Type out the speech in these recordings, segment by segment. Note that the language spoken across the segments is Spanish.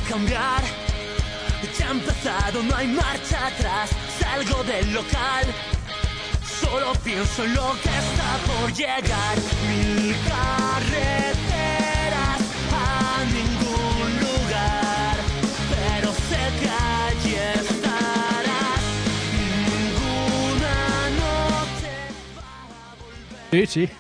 cambiar. Ya ha empezado, no hay marcha atrás. Salgo del local, solo pienso en lo que está por llegar. Mil carreteras a ningún lugar, pero sé que allí estarás. Ninguna noche para volver. Sí.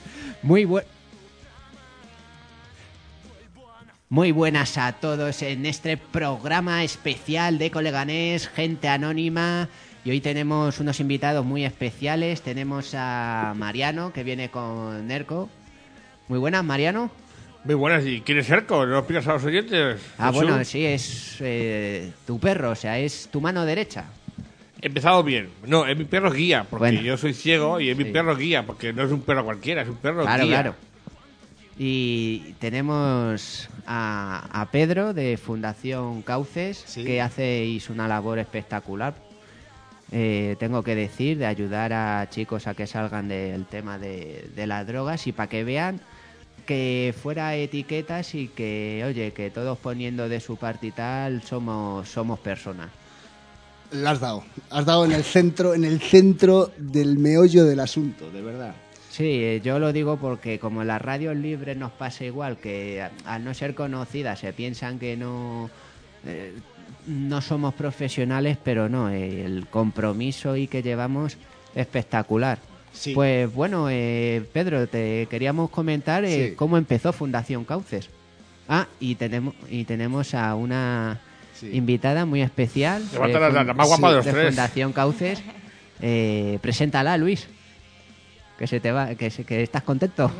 Muy buenas a todos en este programa especial de Eco Leganés, Gente Anónima. Y hoy tenemos unos invitados muy especiales. Tenemos a Mariano, que viene con Nerco. Muy buenas, Mariano. Muy buenas. ¿Y quién es Nerco? ¿No lo explicas a los oyentes? Ah, Jesús. bueno, sí, es tu perro, o sea, es tu mano derecha. He empezado bien. No, es mi perro guía, porque Bueno. yo soy ciego y es mi Sí. perro guía, porque no es un perro cualquiera, es un perro Claro, guía. claro. Y tenemos a Pedro de Fundación Cauces, Sí. que hacéis una labor espectacular. Tengo que decir, de ayudar a chicos a que salgan del tema de las drogas y para que vean que fuera etiquetas y que, oye, que todos poniendo de su parte y tal somos personas. La has dado en el centro del meollo del asunto, de verdad. Sí, yo lo digo porque como en las radios libres nos pasa igual, que al no ser conocidas se piensan que no somos profesionales, pero no, el compromiso y que llevamos espectacular. Sí. Pues bueno, Pedro, te queríamos comentar Sí. cómo empezó Fundación Cauces. Ah, y tenemos a una Sí. invitada muy especial Levanta la más guapa de los tres. Fundación Cauces. Preséntala, Luis. Que se te va, que estás contento.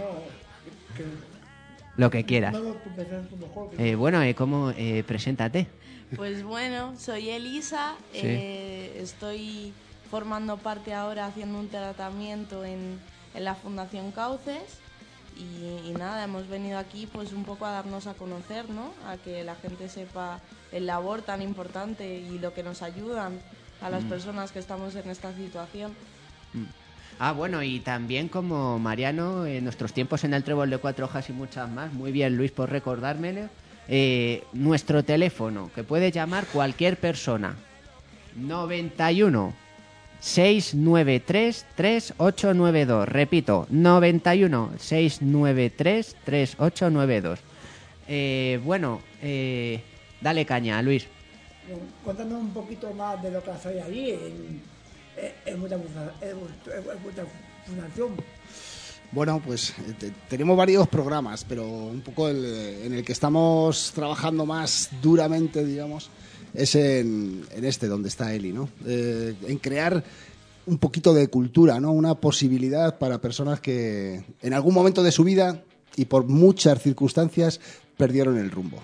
Lo que quieras. Bueno, preséntate. Pues bueno, soy Elisa, Sí. estoy formando parte ahora haciendo un tratamiento en la Fundación Cauces y nada, hemos venido aquí pues un poco a darnos a conocer, ¿no? A que la gente sepa el labor tan importante y lo que nos ayudan a las personas que estamos en esta situación. Ah, bueno, y también como Mariano, en nuestros tiempos en el Trébol de 4 hojas y muchas más. Muy bien, Luis, por recordármelo. Nuestro teléfono, que puede llamar cualquier persona. 91 693 3892. Repito, 91 693 3892. Bueno, dale caña, Luis. Cuéntanos un poquito más de lo que hacéis allí en vuestra fundación. Bueno, pues tenemos varios programas, pero un poco en el que estamos trabajando más duramente, digamos, es en este donde está Eli, ¿no? En crear un poquito de cultura, ¿no? Una posibilidad para personas que en algún momento de su vida y por muchas circunstancias perdieron el rumbo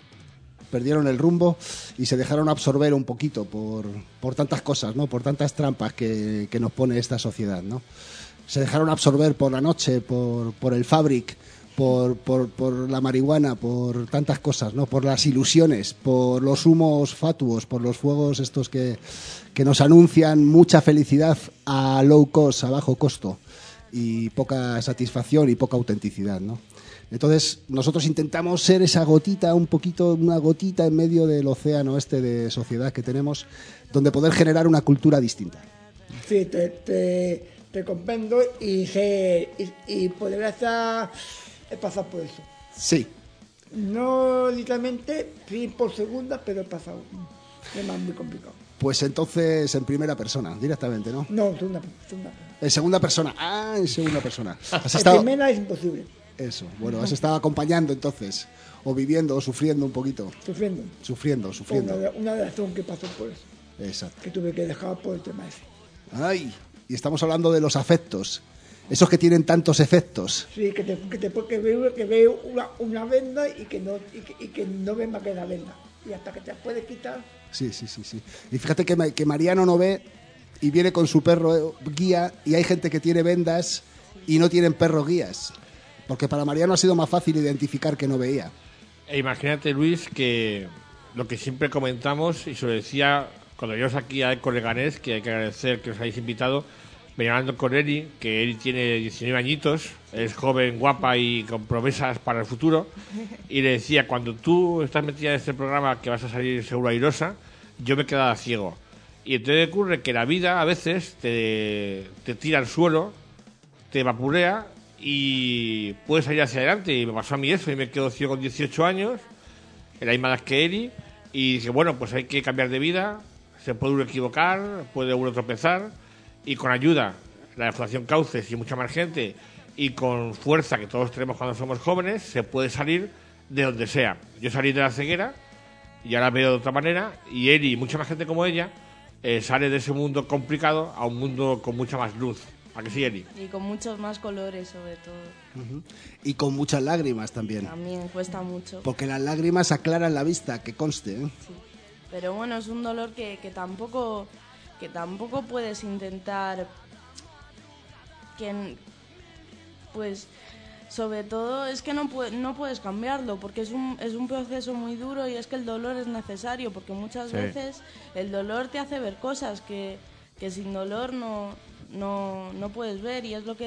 y se dejaron absorber un poquito por tantas cosas, ¿no? Por tantas trampas que nos pone esta sociedad, ¿no? Se dejaron absorber por la noche, por el fabric, por la marihuana, por tantas cosas, ¿no? Por las ilusiones, por los humos fatuos, por los fuegos estos que nos anuncian mucha felicidad a low cost, a bajo costo, y poca satisfacción y poca autenticidad, ¿no? Entonces, nosotros intentamos ser esa gotita, una gotita en medio del océano este de sociedad que tenemos, donde poder generar una cultura distinta. Sí, te comprendo y por desgracia he pasado por eso. Sí. No literalmente, sí por segunda, pero he pasado. Es más muy complicado. Pues entonces en primera persona, directamente, ¿no? No, segunda. En segunda persona. Ah, en segunda persona. ¿Has En estado... primera es imposible. Eso, bueno, has estado acompañando entonces, o viviendo, o sufriendo un poquito. Sufriendo. Sufriendo. Una relación que pasó por eso. Exacto. Que tuve que dejar por el tema ese. Ay, y estamos hablando de los afectos. Esos que tienen tantos efectos. Sí, que veo una venda y que no ve más que la venda. Y hasta que te puedes quitar. Sí. Y fíjate que Mariano no ve y viene con su perro guía, y hay gente que tiene vendas y no tienen perros guías. Porque para Mariano ha sido más fácil identificar que no veía. E imagínate, Luis, que lo que siempre comentamos, y se lo decía cuando yo aquí a Eco Leganés, que hay que agradecer que os hayáis invitado, venía hablando con Eri, que Eri tiene 19 añitos, es joven, guapa y con promesas para el futuro, y le decía, cuando tú estás metida en este programa que vas a salir seguro airosa, yo me quedaba ciego. Y entonces ocurre que la vida a veces te tira al suelo, te vapurea y puedes salir hacia adelante. Y me pasó a mí eso, y me quedo ciego con 18 años, en la misma edad que Eri, y dije, bueno, pues hay que cambiar de vida, se puede uno equivocar, puede uno tropezar, y con ayuda, la Fundación Cauces y mucha más gente, y con fuerza que todos tenemos cuando somos jóvenes, se puede salir de donde sea. Yo salí de la ceguera, y ahora veo de otra manera, y Eri y mucha más gente como ella sale de ese mundo complicado a un mundo con mucha más luz. ¿A que sí, Eri? Y con muchos más colores, sobre todo. Y con muchas lágrimas también. También cuesta mucho. Porque las lágrimas aclaran la vista, que conste, ¿eh? Sí. Pero bueno, es un dolor que tampoco puedes intentar pues sobre todo es que no puedes cambiarlo, porque es un proceso muy duro, y es que el dolor es necesario, porque muchas veces el dolor te hace ver cosas que sin dolor no puedes ver, y es lo que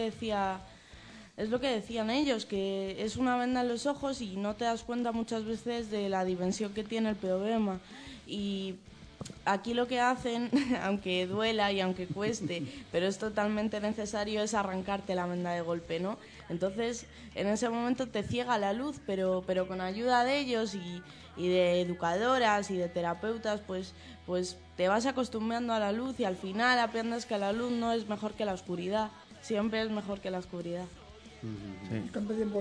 decían ellos, que es una venda en los ojos y no te das cuenta muchas veces de la dimensión que tiene el problema. Y aquí lo que hacen, aunque duela y aunque cueste, pero es totalmente necesario, es arrancarte la venda de golpe, ¿no? Entonces, en ese momento te ciega la luz, pero con ayuda de ellos y de educadoras y de terapeutas, pues te vas acostumbrando a la luz, y al final aprendes que la luz no es mejor que la oscuridad, siempre es mejor que la oscuridad. Sí. ¿Cuánto tiempo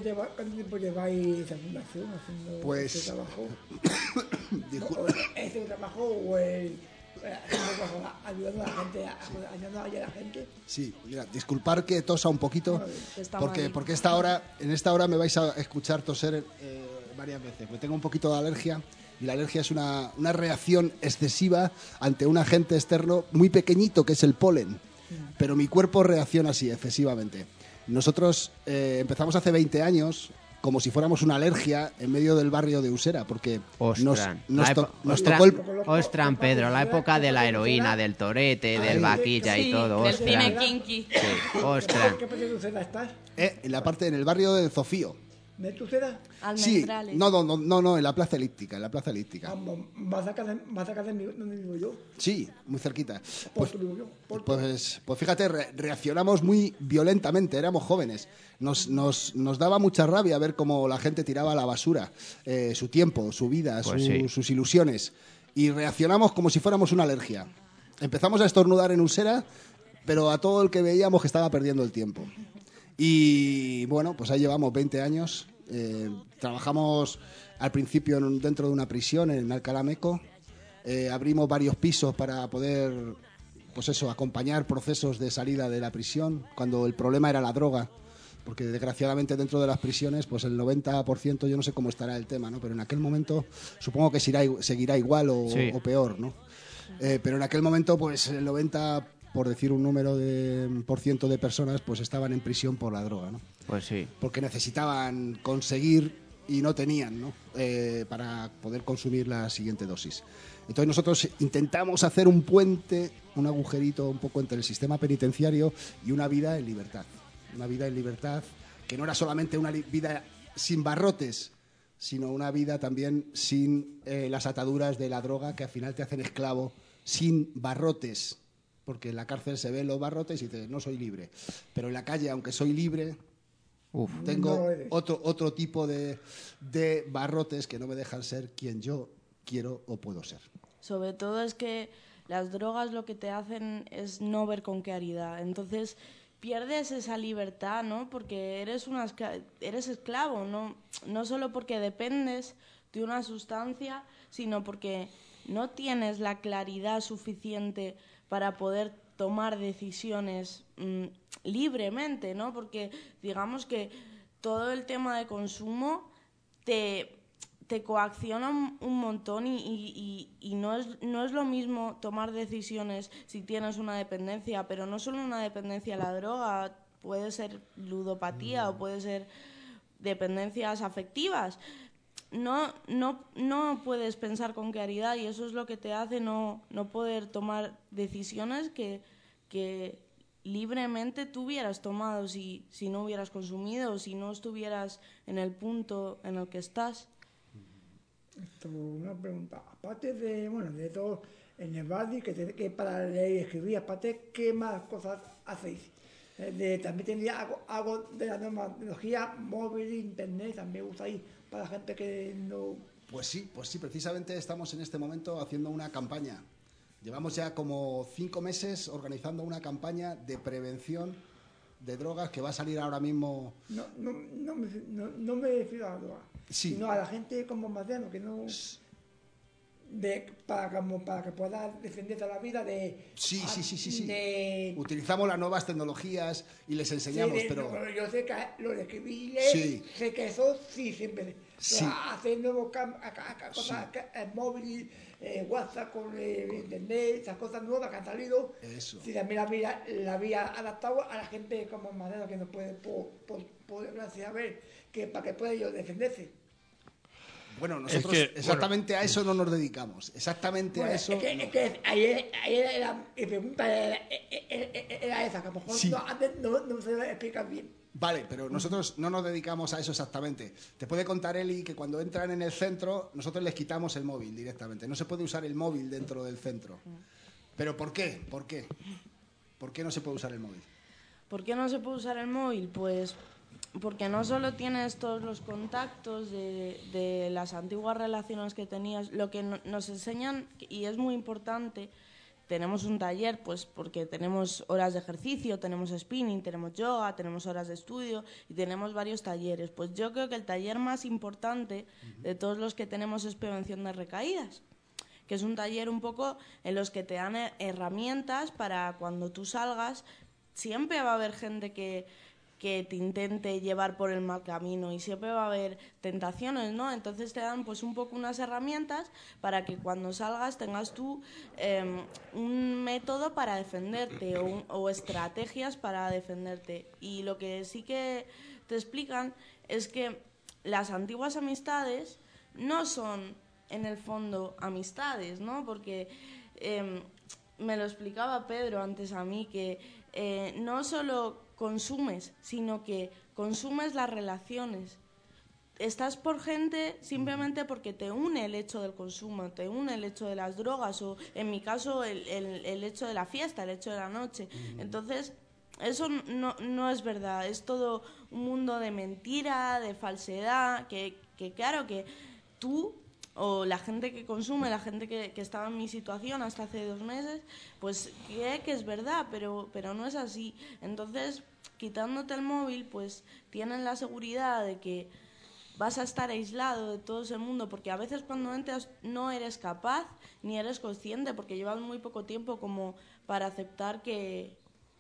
lleváis en fundación haciendo Pues- este trabajo? Dijo- ¿Este trabajo o el ayudando a la gente, ayudando a la gente? Sí, mira, disculpar que tosa un poquito, Está porque malito. en esta hora me vais a escuchar toser varias veces, porque tengo un poquito de alergia, y la alergia es una reacción excesiva ante un agente externo muy pequeñito, que es el polen, pero mi cuerpo reacciona así, excesivamente. Nosotros empezamos hace 20 años como si fuéramos una alergia en medio del barrio de Usera, porque Ostras, nos tocó el... Ostras, Pedro, la época de la heroína, del torete, del vaquilla y todo, del ostras. cine kinky. Sí, ostras. ¿Qué parte de Tucera estás? en el barrio del Zofío. ¿De Tucera? Sí, Almendrales. no, en la plaza elíptica, Más acá de donde vivo yo. Sí, muy cerquita. Porto vivo yo. Porto. Pues fíjate, reaccionamos muy violentamente, éramos jóvenes. Nos daba mucha rabia ver cómo la gente tiraba a la basura su tiempo, su vida, Pues sí. sus ilusiones. Y reaccionamos como si fuéramos una alergia. Empezamos a estornudar en Usera, pero a todo el que veíamos que estaba perdiendo el tiempo. Y bueno, pues ahí llevamos 20 años. Trabajamos al principio dentro de una prisión en Alcalá Meco. Abrimos varios pisos para poder, pues eso, acompañar procesos de salida de la prisión, cuando el problema era la droga, porque desgraciadamente dentro de las prisiones, pues el 90%, yo no sé cómo estará el tema, ¿no? Pero en aquel momento supongo que seguirá igual Sí. o peor, ¿no? Pero en aquel momento, pues el 90%, por decir un número de por ciento de personas, pues estaban en prisión por la droga, ¿no? Pues sí. Porque necesitaban conseguir y no tenían, ¿no? Para poder consumir la siguiente dosis. Entonces nosotros intentamos hacer un puente, un agujerito un poco entre el sistema penitenciario y una vida en libertad. Una vida en libertad que no era solamente una vida sin barrotes, sino una vida también sin las ataduras de la droga, que al final te hacen esclavo, sin barrotes. Porque en la cárcel se ven los barrotes y dices, no soy libre. Pero en la calle, aunque soy libre, tengo No eres. otro tipo de barrotes que no me dejan ser quien yo quiero o puedo ser. Sobre todo es que las drogas lo que te hacen es no ver con claridad. Entonces pierdes esa libertad, ¿no? Porque eres esclavo, no solo porque dependes de una sustancia, sino porque no tienes la claridad suficiente para poder tomar decisiones libremente, ¿no? Porque digamos que todo el tema de consumo te coacciona un montón y no es lo mismo tomar decisiones si tienes una dependencia, pero no solo una dependencia a la droga, puede ser ludopatía o puede ser dependencias afectivas. No puedes pensar con claridad, y eso es lo que te hace no poder tomar decisiones que libremente tú hubieras tomado si no hubieras consumido o si no estuvieras en el punto en el que estás. Esto, una pregunta. Aparte de todo en el Badi, que para leer y escribir, aparte, ¿qué más cosas hacéis? También tendría algo de la nueva tecnología, móvil, internet, también usáis para la gente que no... Pues sí, precisamente estamos en este momento haciendo una campaña. Llevamos ya como 5 meses organizando una campaña de prevención de drogas que va a salir ahora mismo. No me refiero a la droga, Sí. sino a la gente como Mariano, que no... para que pueda defenderse a la vida de... Sí. De, Utilizamos las nuevas tecnologías y les enseñamos, pero... No, yo sé que lo de escribir, Sí. sé que eso sí siempre. Sí. Hacer nuevos cosas, el móvil, WhatsApp con internet, esas cosas nuevas que han salido. Eso. Sí, también la había adaptado a la gente como Madero, que no puede, por desgracia, ver, que para que pueda ellos defenderse. Bueno, nosotros exactamente a eso no nos dedicamos. Exactamente a eso. Es que ayer mi pregunta era esa, que a lo mejor Sí. antes no se lo explican bien. Vale, pero nosotros no nos dedicamos a eso exactamente. Te puede contar Eli que cuando entran en el centro, nosotros les quitamos el móvil directamente. No se puede usar el móvil dentro del centro. ¿Pero por qué? ¿Por qué? ¿Por qué no se puede usar el móvil? ¿Por qué no se puede usar el móvil? Pues porque no solo tienes todos los contactos de las antiguas relaciones que tenías, lo que nos enseñan, y es muy importante, tenemos un taller pues porque tenemos horas de ejercicio, tenemos spinning, tenemos yoga, tenemos horas de estudio y tenemos varios talleres. Pues yo creo que el taller más importante de todos los que tenemos es prevención de recaídas, que es un taller un poco en los que te dan herramientas para cuando tú salgas. Siempre va a haber gente que te intente llevar por el mal camino y siempre va a haber tentaciones, ¿no? Entonces te dan pues un poco unas herramientas para que cuando salgas tengas tú un método para defenderte o estrategias para defenderte. Y lo que sí que te explican es que las antiguas amistades no son en el fondo amistades, ¿no? Porque me lo explicaba Pedro antes a mí, que no solo consumes, sino que consumes las relaciones. Estás por gente simplemente porque te une el hecho del consumo, te une el hecho de las drogas o, en mi caso, el hecho de la fiesta, el hecho de la noche. Entonces, eso no es verdad, es todo un mundo de mentira, de falsedad, que claro que tú o la gente que consume, la gente que estaba en mi situación hasta hace 2 meses, pues cree que es verdad, pero no es así. Entonces, quitándote el móvil, pues tienen la seguridad de que vas a estar aislado de todo ese mundo, porque a veces cuando entras no eres capaz ni eres consciente, porque llevas muy poco tiempo como para aceptar que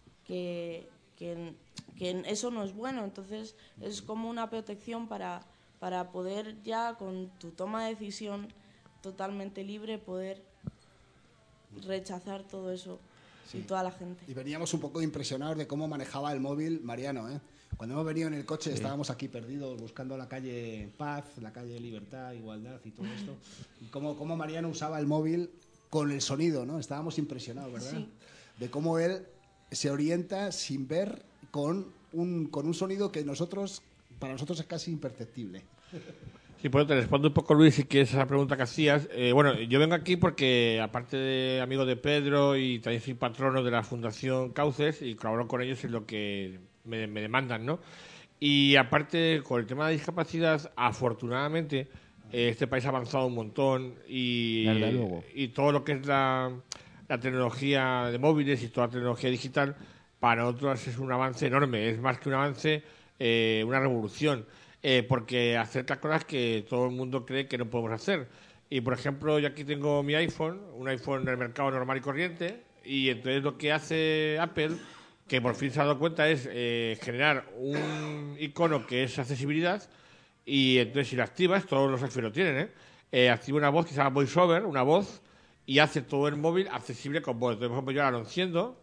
eso no es bueno. Entonces, es como una protección para poder ya con tu toma de decisión totalmente libre poder rechazar todo eso y toda la gente. Y veníamos un poco impresionados de cómo manejaba el móvil Mariano, ¿eh? Cuando hemos venido en el coche estábamos aquí perdidos buscando la calle Paz, la calle Libertad, Igualdad y todo esto. Y cómo Mariano usaba el móvil con el sonido, ¿no? Estábamos impresionados, ¿verdad? Sí. De cómo él se orienta sin ver con un sonido que para nosotros es casi imperceptible. Sí, pues te respondo un poco, Luis, si quieres esa pregunta que hacías. Bueno, yo vengo aquí porque, aparte de amigo de Pedro, y también soy patrono de la Fundación Cauces y colaboro con ellos en lo que me demandan, ¿no? Y aparte, con el tema de discapacidad, afortunadamente, este país ha avanzado un montón Desde luego. y todo lo que es la tecnología de móviles y toda la tecnología digital, para nosotros es un avance enorme. Es más que un avance, una revolución. Porque acerca cosas que todo el mundo cree que no podemos hacer. Y, por ejemplo, yo aquí tengo mi iPhone, un iPhone del mercado normal y corriente, y entonces lo que hace Apple, que por fin se ha dado cuenta, es generar un icono que es accesibilidad, y entonces si lo activas, todos los iPhones lo tienen, activa una voz que se llama VoiceOver, una voz, y hace todo el móvil accesible con voz. Entonces, por ejemplo, yo ahora lo enciendo,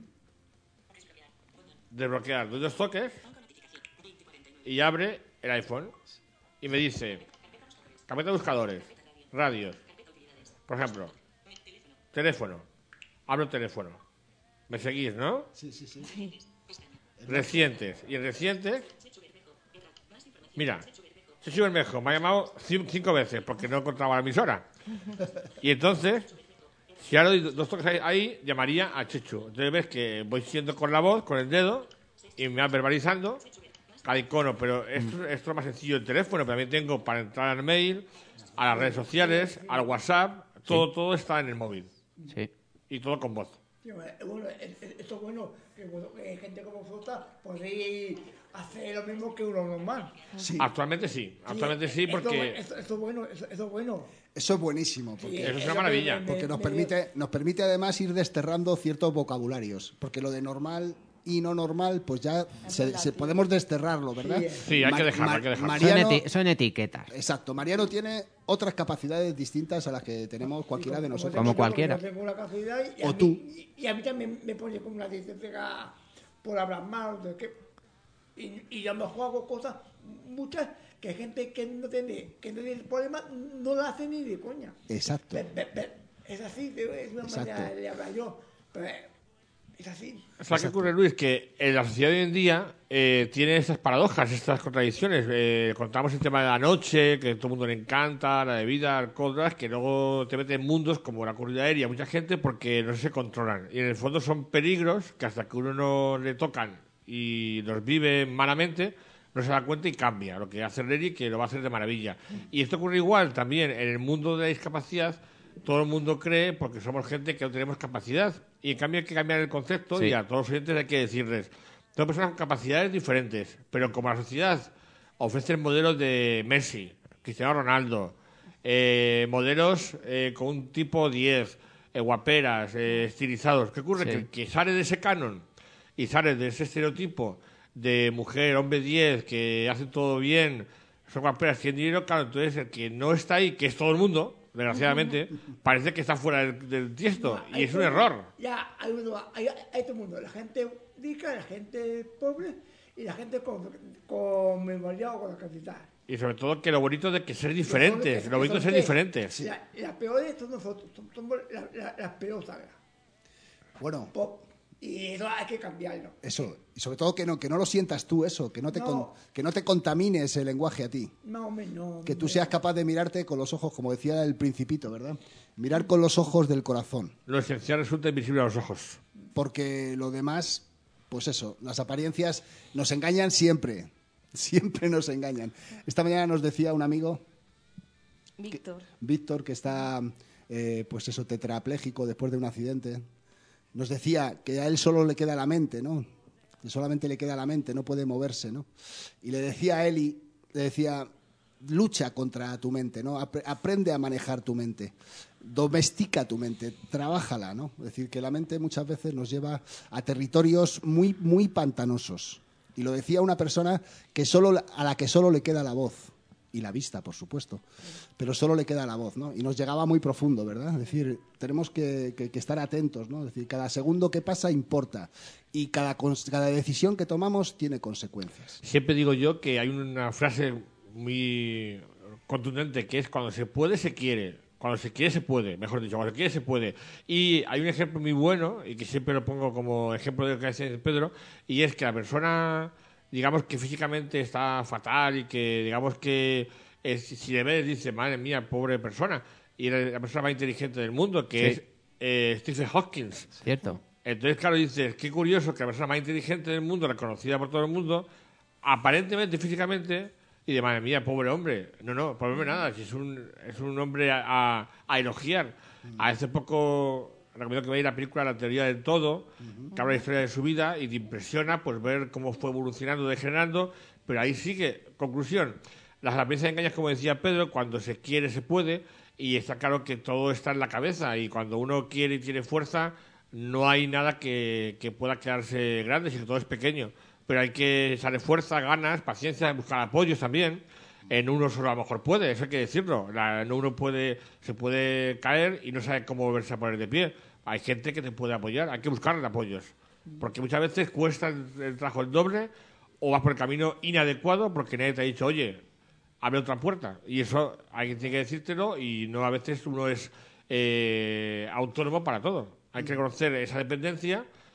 desbloquear 2 toques, y abre el iPhone y me dice carpeta de buscadores, radios, por ejemplo, teléfono, abro el teléfono, ¿Me seguís, no? Sí, sí, sí. Recientes. Y en recientes... Mira, Chechu Bermejo me ha llamado 5 veces porque no encontraba la emisora. Y entonces, si ahora doy 2 toques ahí, llamaría a Chechu. Entonces ves que voy siendo con la voz, con el dedo, y me va verbalizando cada icono. Pero esto es más sencillo el teléfono. Pero también tengo para entrar al mail, a las redes sociales, al WhatsApp. Todo está en el móvil. Sí. Y todo con voz. Sí, bueno, esto es bueno, que gente como vosotros podéis hacer lo mismo que uno normal. Sí. Actualmente sí, porque Esto es bueno, eso es bueno. Eso es buenísimo, porque, eso es una maravilla. porque nos permite además ir desterrando ciertos vocabularios, porque lo de normal y no normal, pues ya podemos desterrarlo, ¿verdad? Sí, hay que dejarlo. Mariano, Son etiquetas. exacto, Mariano tiene otras capacidades distintas a las que tenemos cualquiera de nosotros. Como cualquiera. Yo tengo una capacidad O tú. Y a mí también me pone como una disciplina por hablar mal. Y yo me juego cosas, muchas, que gente que no tiene problema no lo hace ni de coña. Exacto. Es así, es una manera de hablar yo. Pero es así. ¿Sabes qué ocurre, Luis? Que la sociedad de hoy en día tiene estas paradojas, estas contradicciones. Contamos el tema de la noche, que a todo el mundo le encanta, la bebida, alcohol, drogas, que luego te meten en mundos como la corrida aérea, mucha gente, porque no se controlan. Y en el fondo son peligros que hasta que uno no le tocan y los vive malamente, no se da cuenta y cambia. Lo que hace Leri, que lo va a hacer de maravilla. Y esto ocurre igual también en el mundo de la discapacidad. Todo el mundo cree, porque somos gente que no tenemos capacidad, y en cambio hay que cambiar el concepto, y a todos los oyentes hay que decirles, todas personas con capacidades diferentes, pero como la sociedad ofrece modelos de Messi, Cristiano Ronaldo, modelos con un tipo 10, guaperas, estilizados, ¿qué ocurre? Sí. Que sale de ese canon y sale de ese estereotipo de mujer, hombre 10, que hacen todo bien, son guaperas, tienen dinero, claro, entonces el que no está ahí, que es todo el mundo, desgraciadamente, parece que está fuera del tiesto, y es un error. Ya, hay todo el mundo, la gente rica, la gente pobre y la gente con memoria o con la capital. Y sobre todo que lo bonito de que ser diferentes, lo bonito de ser diferentes. La peor de todos nosotros, somos las peores sagas. Bueno, y eso hay que cambiarlo. eso, y sobre todo que no lo sientas tú eso, que no te contamines el lenguaje a ti. No, hombre, no. Que tú seas capaz de mirarte con los ojos, como decía el Principito, ¿verdad? Mirar con los ojos del corazón. Lo esencial resulta invisible a los ojos. Porque lo demás, pues eso, las apariencias nos engañan siempre. Siempre nos engañan. Esta mañana nos decía un amigo, Víctor, que está, pues eso, tetrapléjico después de un accidente. Nos decía que a él solo le queda la mente, ¿no? Que solamente le queda la mente, no puede moverse, ¿no? Y le decía a Eli, lucha contra tu mente, ¿no? Aprende a manejar tu mente, domestica tu mente, trabájala, ¿no? Es decir, que la mente muchas veces nos lleva a territorios muy, muy pantanosos. Y lo decía una persona a la que solo le queda la voz. Y la vista, por supuesto, pero solo le queda la voz, ¿no? Y nos llegaba muy profundo, ¿verdad? Es decir, tenemos que estar atentos, ¿no? Es decir, cada segundo que pasa importa y cada decisión que tomamos tiene consecuencias. Siempre digo yo que hay una frase muy contundente que es cuando se puede, se quiere. Cuando se quiere, se puede. Mejor dicho, cuando se quiere, se puede. Y hay un ejemplo muy bueno, y que siempre lo pongo como ejemplo de lo que dice Pedro, y es que la persona, digamos que físicamente está fatal y que digamos que si le ves dice, madre mía, pobre persona, y la persona más inteligente del mundo, que es Stephen Hawking. Cierto. Entonces, claro, dices, qué curioso que la persona más inteligente del mundo, reconocida por todo el mundo, aparentemente, físicamente, y de madre mía, pobre hombre. No, pobre hombre nada, si es un hombre a elogiar. Hace poco recomiendo que veáis la película La teoría del todo, que habla de la historia de su vida y te impresiona pues ver cómo fue evolucionando, degenerando, pero ahí sigue. Conclusión, las apariencias engañas, como decía Pedro, cuando se quiere se puede, y está claro que todo está en la cabeza, y cuando uno quiere y tiene fuerza, no hay nada que pueda quedarse grande, sino que todo es pequeño. Pero hay que echarle fuerza, ganas, paciencia, buscar apoyos también. En uno solo a lo mejor puede, eso hay que decirlo. Uno se puede caer y no sabe cómo volverse a poner de pie. Hay gente que te puede apoyar, hay que buscarle apoyos. Porque muchas veces cuesta el trabajo el doble, o vas por el camino inadecuado porque nadie te ha dicho, oye, abre otra puerta. Y eso alguien tiene que decírtelo, y no a veces uno es autónomo para todo. Hay que reconocer esa dependencia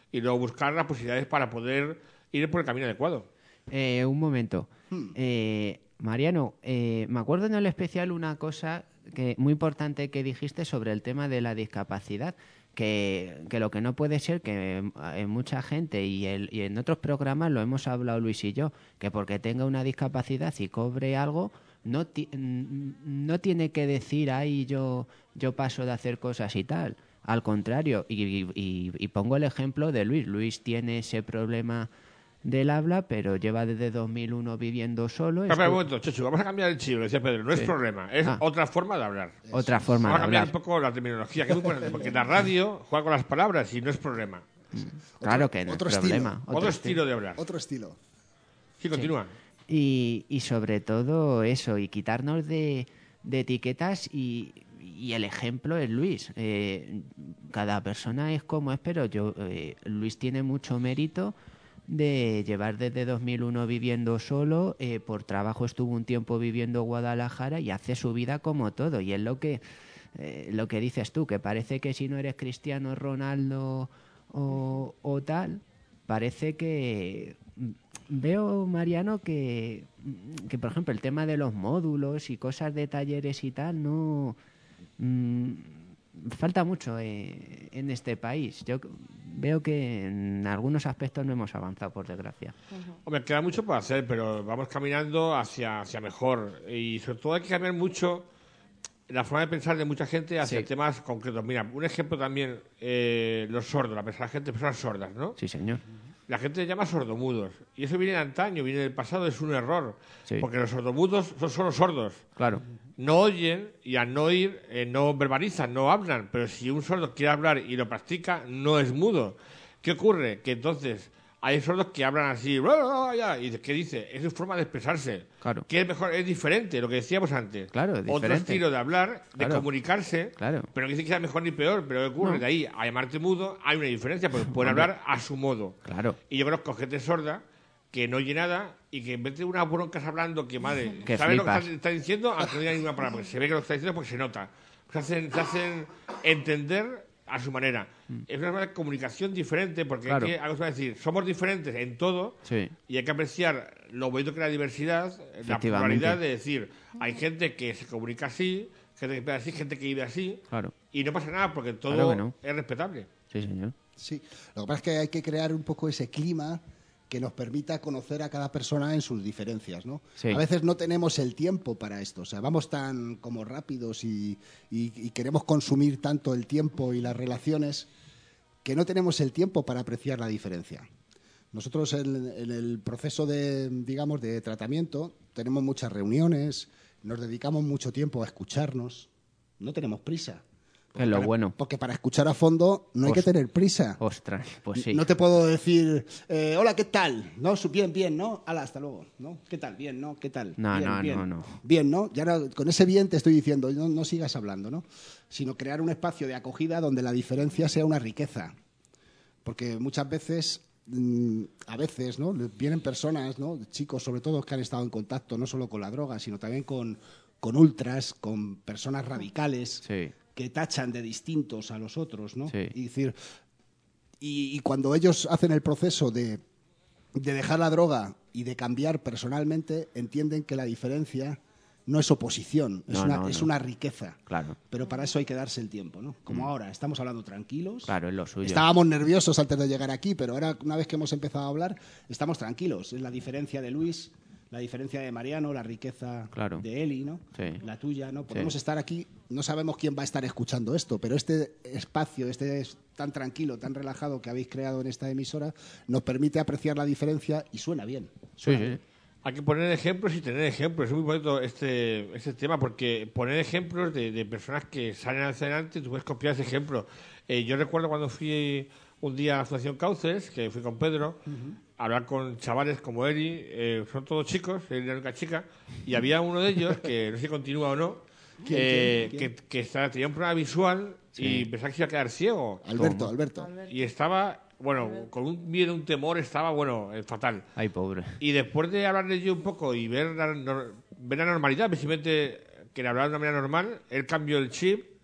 y luego buscar las posibilidades para poder ir por el camino adecuado. Un momento. Mariano, me acuerdo en el especial una cosa muy importante que dijiste sobre el tema de la discapacidad, que lo que no puede ser que mucha gente y en otros programas lo hemos hablado Luis y yo, que porque tenga una discapacidad y cobre algo, no tiene que decir, ay, yo paso de hacer cosas y tal. Al contrario, y pongo el ejemplo de Luis. Luis tiene ese problema del habla, pero lleva desde 2001 viviendo solo. Espera un momento, Chechu, vamos a cambiar el chip, lo decía Pedro, no es problema, es otra forma de hablar. Otra forma de Vamos a cambiar hablar. un poco la terminología, que es muy importante, porque la radio juega con las palabras y no es problema. Claro que no otro es problema. Otro estilo de hablar. Otro estilo. Sí, continúa. Y sobre todo eso, y quitarnos de etiquetas y el ejemplo es Luis. Cada persona es como es, pero Luis tiene mucho mérito de llevar desde 2001 viviendo solo, por trabajo estuvo un tiempo viviendo en Guadalajara y hace su vida como todo. Y es lo que dices tú, que parece que si no eres Cristiano Ronaldo o tal, parece que... Veo, Mariano, que por ejemplo el tema de los módulos y cosas de talleres y tal, no... falta mucho en este país. Yo veo que en algunos aspectos no hemos avanzado, por desgracia. Hombre, queda mucho por hacer, pero vamos caminando hacia mejor. Y sobre todo hay que cambiar mucho la forma de pensar de mucha gente hacia temas concretos. Mira, un ejemplo también, los sordos, la gente, personas sordas, ¿no? Sí, señor. La gente llama sordomudos. Y eso viene de antaño, viene del pasado, es un error. Sí. Porque los sordomudos son solo sordos. Claro. No oyen y al no oír no verbalizan, no hablan. Pero si un sordo quiere hablar y lo practica, no es mudo. ¿Qué ocurre? Que entonces hay sordos que hablan así, y ¿qué dice? Es su forma de expresarse. Claro. Que es mejor, es diferente, lo que decíamos antes. Claro, Otro diferente. estilo de hablar, de Claro. comunicarse, Claro. pero no dice que sea mejor ni peor, pero ¿qué ocurre? No. De ahí a llamarte mudo hay una diferencia, porque pueden hablar a su modo. Claro. Y yo conozco gente sorda que no oye nada y que en vez de unas broncas hablando que madre, Que ¿sabes lo flipas. que está diciendo? Aunque no diga ninguna palabra, porque se ve que lo está diciendo porque se nota. Se hacen entender a su manera. Es una manera de comunicación diferente, porque Claro. hay que, algo se va a decir, somos diferentes en todo Sí. y hay que apreciar lo bonito que es la diversidad, la Efectivamente. pluralidad de decir, hay gente que se comunica así, gente que vive así, gente que vive así, Claro. y no pasa nada porque todo Claro que no. es respetable. Sí, señor. Sí, lo que pasa es que hay que crear un poco ese clima que nos permita conocer a cada persona en sus diferencias, ¿no? Sí. A veces no tenemos el tiempo para esto, o sea, vamos tan como rápidos y queremos consumir tanto el tiempo y las relaciones que no tenemos el tiempo para apreciar la diferencia. Nosotros en el proceso de tratamiento tenemos muchas reuniones, nos dedicamos mucho tiempo a escucharnos, no tenemos prisa. Es lo bueno. Porque para escuchar a fondo no hay que tener prisa. Ostras, pues sí. No te puedo decir, hola, ¿qué tal? ¿No? Bien, bien, ¿no? Hala, hasta luego, ¿no? ¿Qué tal? Bien, ¿no? ¿Qué tal? No, Bien, no, bien. no. Bien, ¿no? Ya con ese bien te estoy diciendo, no sigas hablando, ¿no? Sino crear un espacio de acogida donde la diferencia sea una riqueza. Porque muchas veces, a veces, ¿no? Vienen personas, ¿no? Chicos, sobre todo, que han estado en contacto no solo con la droga, sino también con ultras, con personas radicales. Sí. Que tachan de distintos a los otros, ¿no? Sí. Y decir, y cuando ellos hacen el proceso de dejar la droga y de cambiar personalmente, entienden que la diferencia no es oposición, es una riqueza. Claro. Pero para eso hay que darse el tiempo, ¿no? Como ahora, estamos hablando tranquilos. Claro, es lo suyo. Estábamos nerviosos antes de llegar aquí, pero ahora, una vez que hemos empezado a hablar, estamos tranquilos. Es la diferencia de Luis, la diferencia de Mariano, la riqueza Claro. de Eli, ¿no? Sí. La tuya, ¿no? Podemos Sí. estar aquí, no sabemos quién va a estar escuchando esto, pero este espacio, tan tranquilo, tan relajado que habéis creado en esta emisora, nos permite apreciar la diferencia y suena bien. Sí, sí. Hay que poner ejemplos y tener ejemplos. Es muy bonito este tema, porque poner ejemplos de personas que salen hacia adelante, tú puedes copiar ese ejemplo. Yo recuerdo cuando fui un día a la Fundación Cauces, que fui con Pedro, a hablar con chavales como Eri, son todos chicos, Eri era la única chica, y había uno de ellos, que no sé si continúa o no, ¿Quién? que tenía un problema visual y pensaba que se iba a quedar ciego. Alberto. Y estaba, bueno, con un miedo, un temor, estaba, fatal. Ay, pobre. Y después de hablarle yo un poco y ver la normalidad, simplemente que le hablaba de una manera normal, él cambió el chip,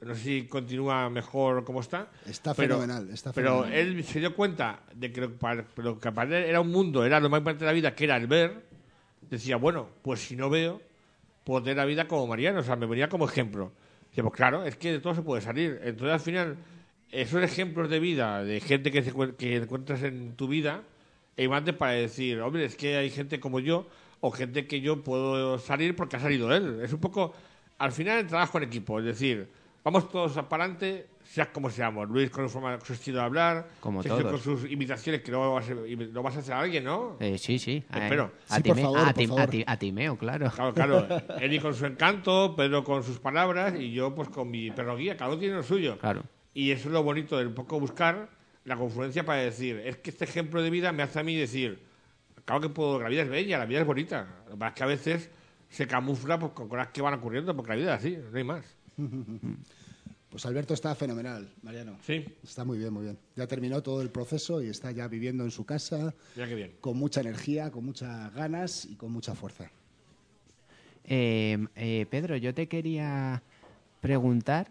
no sé si continúa mejor como está. Está pero, fenomenal, está pero fenomenal. él se dio cuenta de que lo que para él era un mundo, era lo más importante de la vida, que era el ver. Decía, bueno, pues si no veo, puedo tener la vida como Mariano. O sea, me venía como ejemplo. Decía, pues claro, es que de todo se puede salir. Entonces, al final, esos ejemplos de vida, de gente que encuentras en tu vida, e para decir, hombre, es que hay gente como yo, o gente que yo puedo salir porque ha salido él. Es un poco, al final, el trabajo en equipo. Es decir, vamos todos para adelante, seas como seamos. Luis con su estilo de hablar, Como Sergio todos. con sus imitaciones, que lo vas a hacer a alguien, ¿no? Sí, sí. Espero. A Sí, por favor, por favor. A Timeo, claro. Claro. Eli con su encanto, Pedro con sus palabras y yo pues con mi perro guía. Cada uno tiene lo suyo. Claro. Y eso es lo bonito de un poco buscar la confluencia para decir, es que este ejemplo de vida me hace a mí decir, claro que la vida es bella, la vida es bonita. Lo que pasa es que a veces se camufla pues, con cosas que van ocurriendo, porque la vida es así, no hay más. Pues Alberto está fenomenal, Mariano. Sí, Está muy bien, muy bien. Ya terminó todo el proceso y está ya viviendo en su casa mira qué bien. con mucha energía, con muchas ganas y con mucha fuerza. Pedro, yo te quería preguntar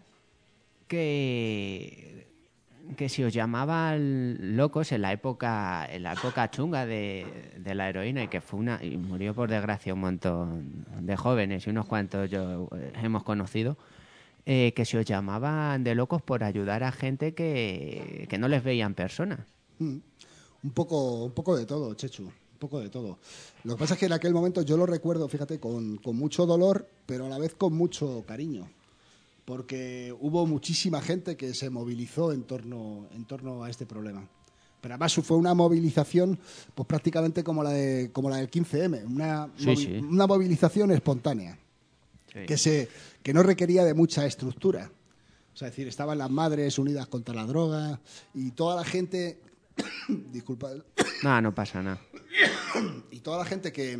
que si os llamaban locos en la época chunga de la heroína y que y murió por desgracia un montón de jóvenes y unos cuantos hemos conocido, que si os llamaban de locos por ayudar a gente que no les veían personas. Un poco de todo, Chechu, un poco de todo. Lo que pasa es que en aquel momento yo lo recuerdo, fíjate, con mucho dolor, pero a la vez con mucho cariño, porque hubo muchísima gente que se movilizó en torno a este problema. Pero además fue una movilización pues prácticamente como la del 15M, una movilización espontánea, Sí. que no requería de mucha estructura. O sea, es decir, estaban las madres unidas contra la droga y toda la gente disculpa, No pasa nada. y toda la gente que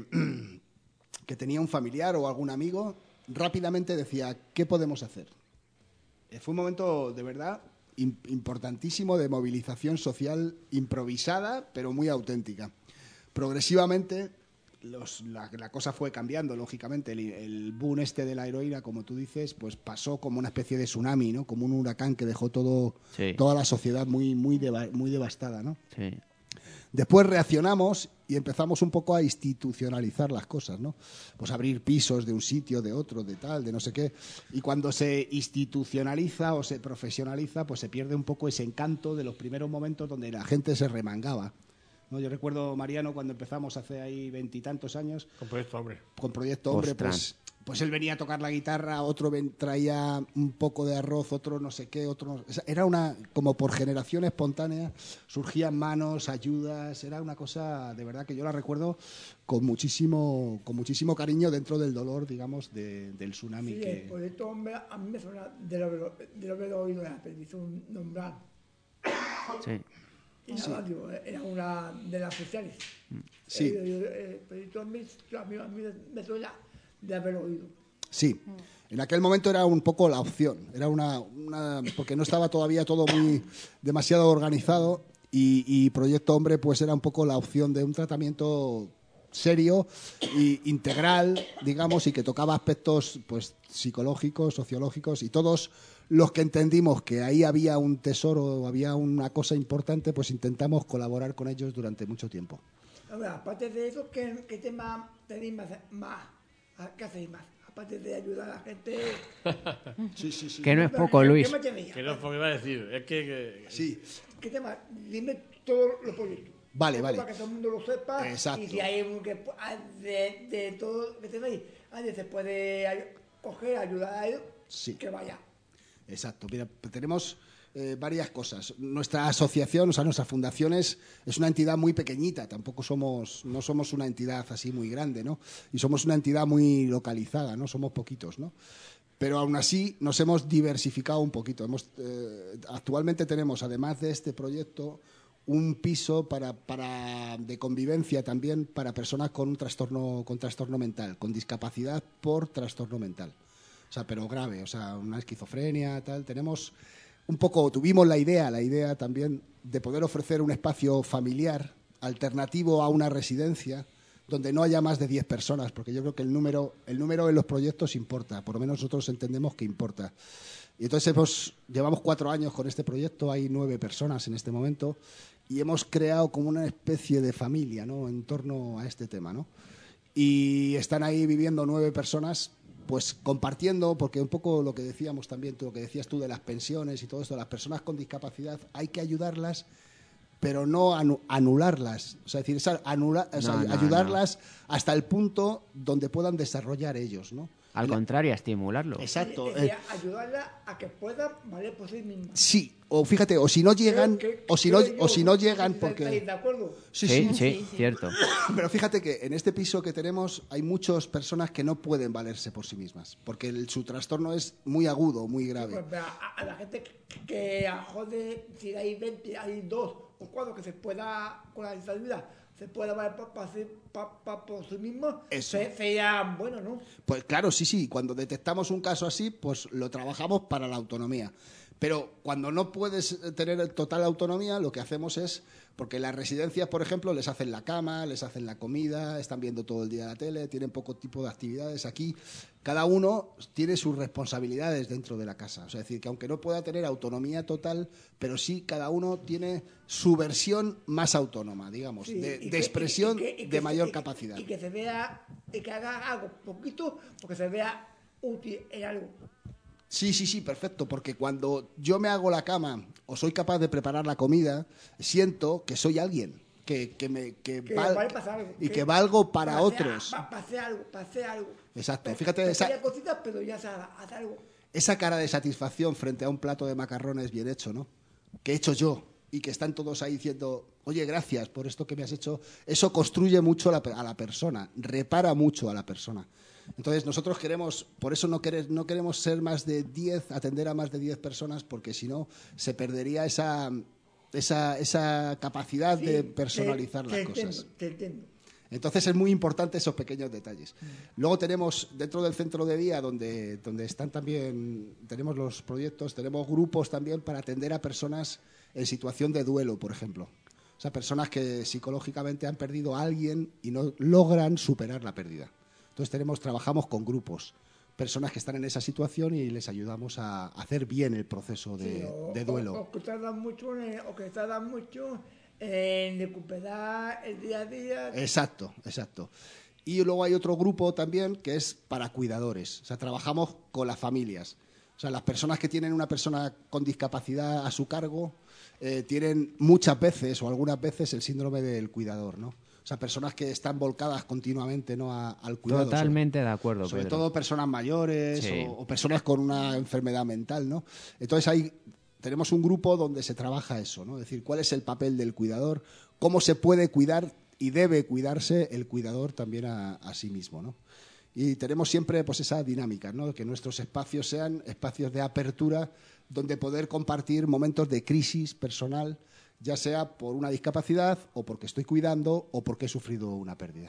tenía un familiar o algún amigo rápidamente decía, ¿qué podemos hacer? Fue un momento de verdad importantísimo de movilización social improvisada, pero muy auténtica. Progresivamente la cosa fue cambiando, lógicamente. El boom de la heroína, como tú dices, pues pasó como una especie de tsunami, ¿no? Como un huracán que dejó toda la sociedad muy devastada, ¿no? Sí. Después reaccionamos y empezamos un poco a institucionalizar las cosas, ¿no? Pues abrir pisos de un sitio, de otro, de tal, de no sé qué. Y cuando se institucionaliza o se profesionaliza, pues se pierde un poco ese encanto de los primeros momentos donde la gente se remangaba, ¿no? Yo recuerdo, Mariano, cuando empezamos hace ahí 20 y tantos años Con Proyecto Hombre. con Proyecto Hombre, pues él venía a tocar la guitarra, otro traía un poco de arroz, otro no sé qué, otro... Era como por generación espontánea, surgían manos, ayudas, era una cosa de verdad que yo la recuerdo con muchísimo cariño dentro del dolor, digamos, del tsunami. Sí, que... el Proyecto Hombre a mí me suena de lo haber oído en la televisión nombrar. Sí. Y nada, digo, era una de las oficiales. Sí. El Proyecto Hombre a mí me suena de haber oído. Sí, en aquel momento era un poco la opción, era una porque no estaba todavía todo demasiado organizado y Proyecto Hombre pues era un poco la opción de un tratamiento serio e integral, digamos, y que tocaba aspectos pues psicológicos, sociológicos y todos los que entendimos que ahí había un tesoro, había una cosa importante, pues intentamos colaborar con ellos durante mucho tiempo. Ahora, aparte de eso, ¿qué tema tenéis más? ¿Qué hacéis más? Aparte de ayudar a la gente. Sí. Que no es poco, Luis. ¿Qué más tenéis? Que no, porque iba a decir, es que Sí, ¿Qué tema? Dime todos los proyectos. Vale. Para que todo el mundo lo sepa. Exacto. Y si hay un que de todo lo que tenéis, alguien se puede coger, ayudar a ellos, Sí. que vaya. Exacto. Mira, tenemos varias cosas. Nuestra asociación, o sea, nuestra fundación es una entidad muy pequeñita. No somos una entidad así muy grande, ¿no? Y somos una entidad muy localizada, ¿no? Somos poquitos, ¿no? Pero aún así nos hemos diversificado un poquito. Actualmente tenemos, además de este proyecto, un piso de convivencia también para personas con trastorno mental, con discapacidad por trastorno mental. O sea, pero grave, o sea, una esquizofrenia, tal. Tuvimos la idea también de poder ofrecer un espacio familiar alternativo a una residencia donde no haya más de 10 personas, porque yo creo que el número en los proyectos importa, por lo menos nosotros entendemos que importa. Y entonces llevamos 4 años con este proyecto, hay 9 personas en este momento y hemos creado como una especie de familia, ¿no?, en torno a este tema, ¿no? Y están ahí viviendo 9 personas, pues compartiendo, porque un poco lo que decíamos también, lo que decías tú de las pensiones y todo esto, las personas con discapacidad hay que ayudarlas, pero no anularlas, o sea, es decir, ayudarlas hasta el punto donde puedan desarrollar ellos, ¿no? Al contrario, a estimularlo. Exacto. Ayudarla a que puedan valer por sí misma. Sí, o fíjate, o si no llegan, o si no llegan, porque... ¿Estáis de acuerdo? Sí, cierto. Pero fíjate que en este piso que tenemos hay muchas personas que no pueden valerse por sí mismas, porque su trastorno es muy agudo, muy grave. Pues, pero a la gente que a joder, si hay 20, hay 2 o 4 que se pueda, con la ayuda, se pueda valer por sí mismo, Eso. sería bueno, ¿no? Pues claro, sí, cuando detectamos un caso así, pues lo trabajamos para la autonomía. Pero cuando no puedes tener total autonomía, lo que hacemos es, porque en las residencias, por ejemplo, les hacen la cama, les hacen la comida, están viendo todo el día la tele, tienen poco tipo de actividades. Aquí cada uno tiene sus responsabilidades dentro de la casa. O sea, es decir, que aunque no pueda tener autonomía total, pero sí cada uno tiene su versión más autónoma, digamos, Sí, de expresión de mayor capacidad. Y que se vea, y que haga algo poquito, porque se vea útil en algo. Sí, perfecto, porque cuando yo me hago la cama o soy capaz de preparar la comida, siento que soy alguien, que vale para algo, que valgo para otros. Pasé algo. Exacto, fíjate, Pequeñas cositas, pero ya se hace algo. esa cara de satisfacción frente a un plato de macarrones bien hecho, ¿no? Que he hecho yo y que están todos ahí diciendo, oye, gracias por esto que me has hecho. Eso construye mucho a la persona, repara mucho a la persona. Entonces nosotros queremos, por eso no queremos ser más de 10, atender a más de 10 personas, porque si no se perdería esa capacidad de personalizar las cosas. Te entiendo. Entonces es muy importante esos pequeños detalles. Luego tenemos, dentro del centro de día, donde están también, tenemos los proyectos, tenemos grupos también para atender a personas en situación de duelo, por ejemplo. O sea, personas que psicológicamente han perdido a alguien y no logran superar la pérdida. Entonces trabajamos con grupos, personas que están en esa situación y les ayudamos a hacer bien el proceso de duelo. O que tardan mucho en recuperar el día a día. Exacto. Y luego hay otro grupo también que es para cuidadores. O sea, trabajamos con las familias. O sea, las personas que tienen una persona con discapacidad a su cargo tienen muchas veces o algunas veces el síndrome del cuidador, ¿no? O sea, personas que están volcadas continuamente, ¿no?, al cuidado. Totalmente de acuerdo, sobre Pedro. todo personas mayores, Sí. o personas con una enfermedad mental, ¿no? Entonces ahí tenemos un grupo donde se trabaja eso, ¿no? Es decir, cuál es el papel del cuidador, cómo se puede cuidar y debe cuidarse el cuidador también a sí mismo, ¿no? Y tenemos siempre pues esa dinámica, ¿no?, que nuestros espacios sean espacios de apertura donde poder compartir momentos de crisis personal, ya sea por una discapacidad o porque estoy cuidando o porque he sufrido una pérdida.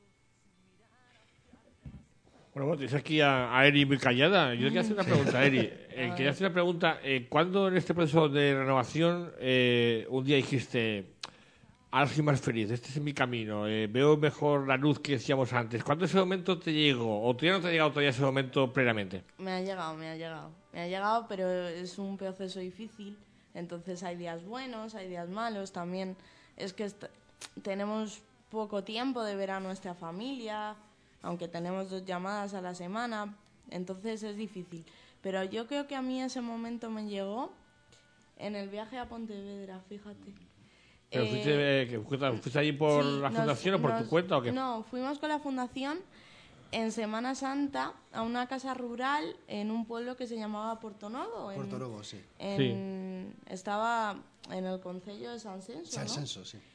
Bueno, tienes aquí a Eri muy callada. Yo le quiero hacer una pregunta, Eri. Quería hacer una pregunta. ¿Cuándo en este proceso de renovación un día dijiste, ahora soy más feliz, este es mi camino, veo mejor la luz que decíamos antes? ¿Cuándo ese momento te llegó? ¿O todavía no te ha llegado todavía ese momento plenamente? Me ha llegado, pero es un proceso difícil. Entonces hay días buenos, hay días malos. También es que tenemos poco tiempo de ver a nuestra familia, aunque tenemos 2 llamadas a la semana. Entonces es difícil. Pero yo creo que a mí ese momento me llegó en el viaje a Pontevedra, fíjate. ¿Pero fuiste allí por la fundación o por tu cuenta o qué? No, fuimos con la fundación en Semana Santa a una casa rural en un pueblo que se llamaba Portonovo. Portonovo, sí. Estaba en el concello de Sansenso, ¿no? Sansenso, sí.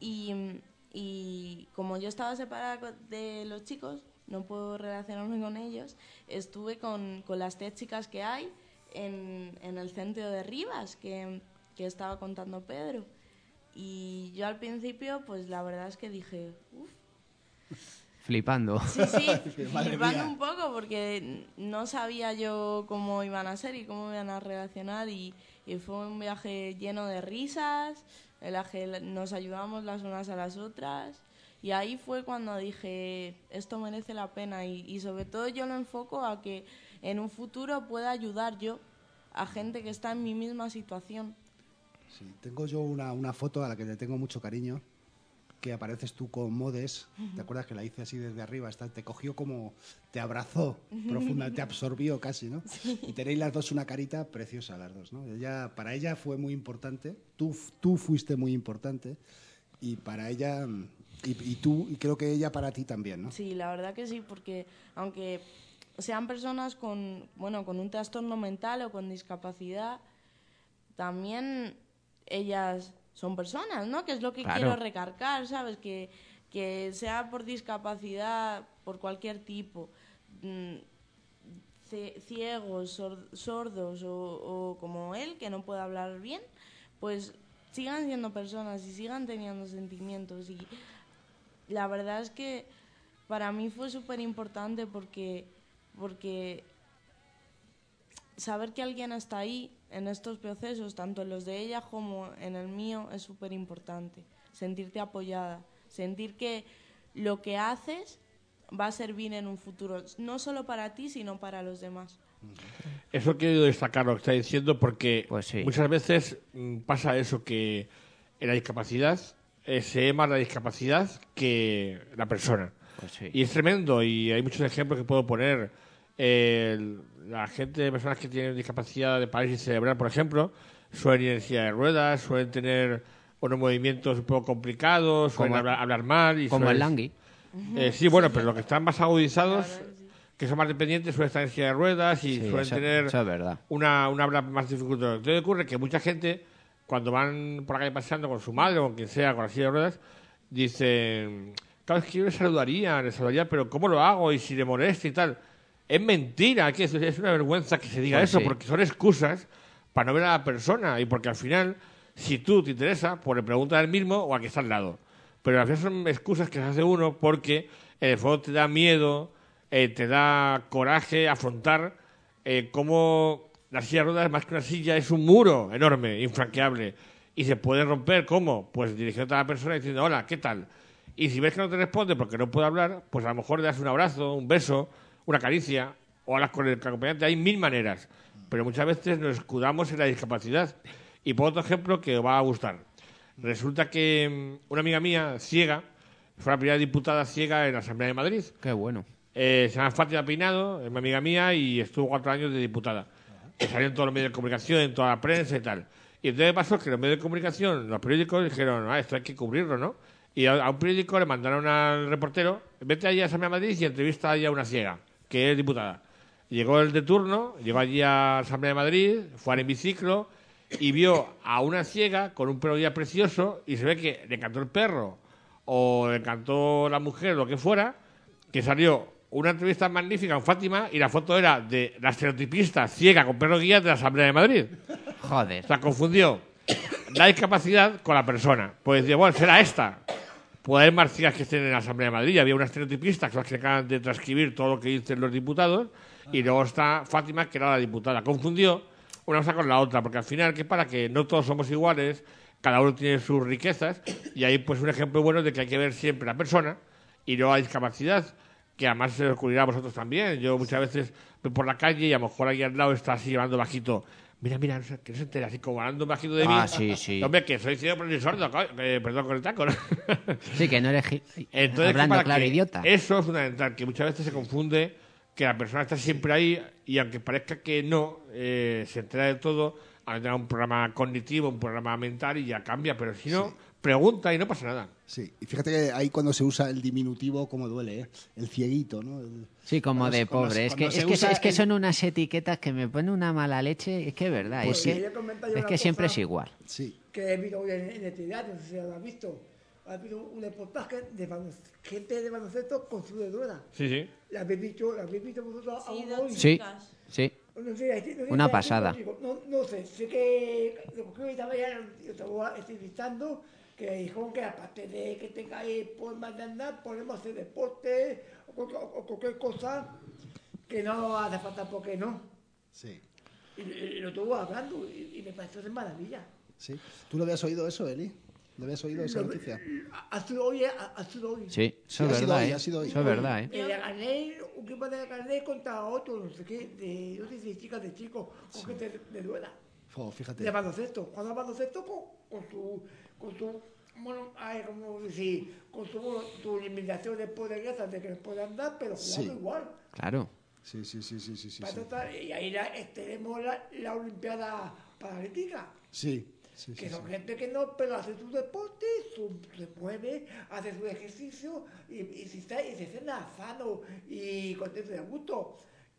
Y como yo estaba separada de los chicos, no puedo relacionarme con ellos, estuve con las 3 chicas que hay en el centro de Rivas, que estaba contando Pedro. Y yo al principio, pues la verdad es que dije, uff. Flipando. Sí, flipando un poco, porque no sabía yo cómo iban a ser y cómo me iban a relacionar, y fue un viaje lleno de risas, nos ayudamos las unas a las otras, y ahí fue cuando dije, esto merece la pena, y sobre todo yo lo enfoco a que en un futuro pueda ayudar yo a gente que está en mi misma situación. Sí, tengo yo una foto a la que le tengo mucho cariño, que apareces tú con Modes. ¿Te acuerdas que la hice así desde arriba? Te cogió como, te abrazó profunda, te absorbió casi, ¿no? Sí. Y tenéis las dos una carita preciosa, las dos, ¿no? Para ella fue muy importante, tú fuiste muy importante, y para ella, y creo que ella para ti también, ¿no? Sí, la verdad que sí, porque aunque sean personas con un trastorno mental o con discapacidad, también ellas son personas, ¿no? Que es lo que quiero recargar, ¿sabes? Que sea por discapacidad, por cualquier tipo, ciegos, sordos o como él, que no puede hablar bien, pues sigan siendo personas y sigan teniendo sentimientos. Y la verdad es que para mí fue súper importante porque saber que alguien está ahí en estos procesos, tanto en los de ella como en el mío, es súper importante. Sentirte apoyada, sentir que lo que haces va a servir en un futuro, no solo para ti, sino para los demás. Eso quiero destacar lo que está diciendo, porque Pues sí. muchas veces pasa eso, que en la discapacidad se ve más la discapacidad que la persona. Pues sí. Y es tremendo, y hay muchos ejemplos que puedo poner. La gente, personas que tienen discapacidad de parálisis cerebral, por ejemplo, suelen ir en silla de ruedas, suelen tener unos movimientos un poco complicados, suelen hablar mal. Y como el Langui. Sí, bueno, pero los que están más agudizados, que son más dependientes, suelen estar en silla de ruedas y suelen tener eso es verdad. una habla más dificultosa. Entonces ocurre que mucha gente, cuando van por la calle paseando con su madre o con quien sea, con la silla de ruedas, dicen, claro, es que yo le saludaría, pero ¿cómo lo hago? Y si le molesta y tal. Es mentira, que es una vergüenza que se diga Pues eso, sí. porque son excusas para no ver a la persona, y porque al final, si tú te interesa, pues le preguntas al mismo o al que está al lado. Pero al final son excusas que se hace uno porque en el fondo te da miedo, te da coraje afrontar cómo la silla de ruedas, más que una silla, es un muro enorme, infranqueable, y se puede romper. ¿Cómo? Pues dirigiéndote a la persona y diciendo, hola, ¿qué tal? Y si ves que no te responde porque no puede hablar, pues a lo mejor le das un abrazo, un beso, una caricia, o hablas con el acompañante. Hay 1000 maneras, pero muchas veces nos escudamos en la discapacidad. Y por otro ejemplo que os va a gustar. Resulta que una amiga mía, ciega, fue la primera diputada ciega en la Asamblea de Madrid. Qué bueno. Se llama Fátima Peinado, es una amiga mía y estuvo 4 años de diputada. Salió en todos los medios de comunicación, en toda la prensa y tal. Y entonces pasó que los medios de comunicación, los periódicos, dijeron, esto hay que cubrirlo, ¿no? Y a un periódico le mandaron al reportero, vete allí a Asamblea de Madrid y entrevista allí a una ciega, que es diputada. Llegó el de turno, llegó allí a Asamblea de Madrid, fue en biciclo y vio a una ciega con un pelo ya precioso, y se ve que le encantó el perro o le encantó la mujer, lo que fuera, que salió una entrevista magnífica con Fátima y la foto era de la estereotipista ciega con perro guía de la Asamblea de Madrid. Joder. O sea, confundió la discapacidad con la persona. Pues decía, bueno, será esta. Puede haber más ciegas que estén en la Asamblea de Madrid. Había una estereotipista, que son las que acaban de transcribir todo lo que dicen los diputados, y luego está Fátima, que era la diputada. Confundió una cosa con la otra, porque al final, ¿qué para? Que no todos somos iguales, cada uno tiene sus riquezas, y ahí pues un ejemplo bueno de que hay que ver siempre la persona y luego la discapacidad, que además se os ocurrirá a vosotros también. Yo muchas veces voy por la calle y a lo mejor ahí al lado está así llevando bajito, mira, que no se entera, así como hablando bajito de mí. Sí. Hombre, que soy ciego pero ni sordo, perdón con el taco, ¿no? Sí, que no eres Entonces, hablando para claro, que idiota. eso es fundamental, que muchas veces se confunde que la persona está siempre ahí y aunque parezca que no, se entera de todo, a tener un programa cognitivo, un programa mental y ya cambia, pero si no, pregunta y no pasa nada. Sí, y fíjate que ahí cuando se usa el diminutivo, como duele, ¿eh? El cieguito, ¿no? Sí, como de pobre. Es que son unas etiquetas que me ponen una mala leche. Es que es verdad. Pues es que siempre es igual. Sí. Que he visto hoy en el teatro, no sé si lo has visto. Ha habido un reportaje de gente de baloncesto con su dedora. Sí. ¿La habéis visto vosotros Sí, aún dos hoy? Sí, chicas. sí. No sé, Una pasada. No sé, sé que lo que estaba ya, yo estaba entrevistando, que dijo que aparte de que tengáis formas de andar, podemos hacer deporte o cualquier cosa que no hace falta porque no. Sí. Y lo estuvo hablando y me pareció de maravilla. Sí. ¿Tú lo habías oído eso, Eli? ¿Lo habías oído esa noticia? Ha sido hoy. Sí, eso Sí, es ha sido verdad, hoy, ¿eh? ha sido hoy. Eso es verdad, ¿eh? Le gané un equipo de gané contra otro, no sé qué, no sé si chicas de chicos o gente de duela. Fíjate. De baloncesto. Cuando el baloncesto con tu bueno, como decir, con tu limitación de poder de que les puedan dar, pero jugando Sí. igual. Claro. Sí. Para tratar, y ahí tenemos la Olimpiada Paralímpica. Sí. Que son gente que no, pero hace su deporte, se mueve, hace su ejercicio y se cena sano y contento y a gusto.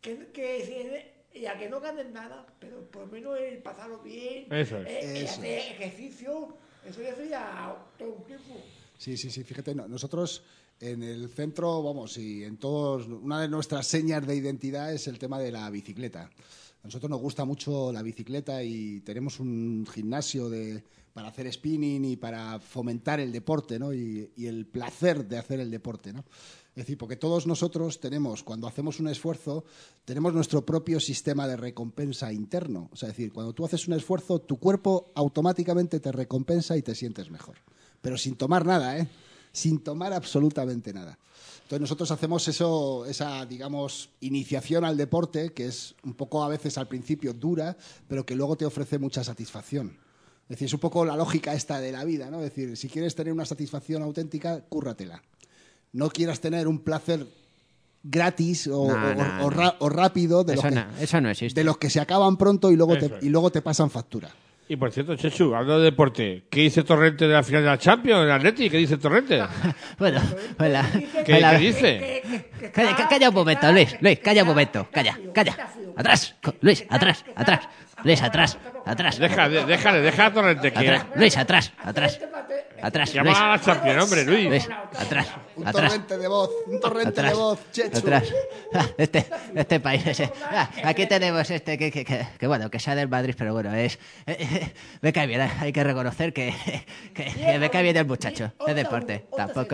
Y a que no ganen nada, pero por lo menos el pasarlo bien, Eso es. el hacer ejercicio, eso ya sería todo un tiempo. Sí, fíjate, nosotros en el centro, vamos, y en todos, una de nuestras señas de identidad es el tema de la bicicleta. A nosotros nos gusta mucho la bicicleta y tenemos un gimnasio para hacer spinning y para fomentar el deporte, ¿no? Y el placer de hacer el deporte, ¿no? Es decir, porque todos nosotros tenemos, cuando hacemos un esfuerzo, tenemos nuestro propio sistema de recompensa interno. O sea, es decir, cuando tú haces un esfuerzo, tu cuerpo automáticamente te recompensa y te sientes mejor. Pero sin tomar nada, ¿eh? Sin tomar absolutamente nada. Entonces nosotros hacemos esa, digamos, iniciación al deporte, que es un poco a veces al principio dura, pero que luego te ofrece mucha satisfacción. Es decir, es un poco la lógica esta de la vida, ¿no? Es decir, si quieres tener una satisfacción auténtica, cúrratela. No quieras tener un placer gratis o rápido de Eso no existe. de los que se acaban pronto y luego te pasan factura. Y por cierto, Chechu, hablando de deporte, ¿qué dice Torrente de la final de la Champions, el Atleti? ¿Qué dice Torrente? Bueno, ¿Qué dice? Calla un momento, Luis, calla un momento, calla. Atrás, Luis, atrás. Luis, atrás. Deja a Torrente que Atrás, Luis, atrás. llama Luis, a la Champions, hombre, Luis. Luis, atrás. Un torrente de voz, Chechu. Atrás. Este país ese. Aquí tenemos que bueno, que sea del Madrid, pero bueno, me cae bien, hay que reconocer que me cae bien el muchacho. Es deporte.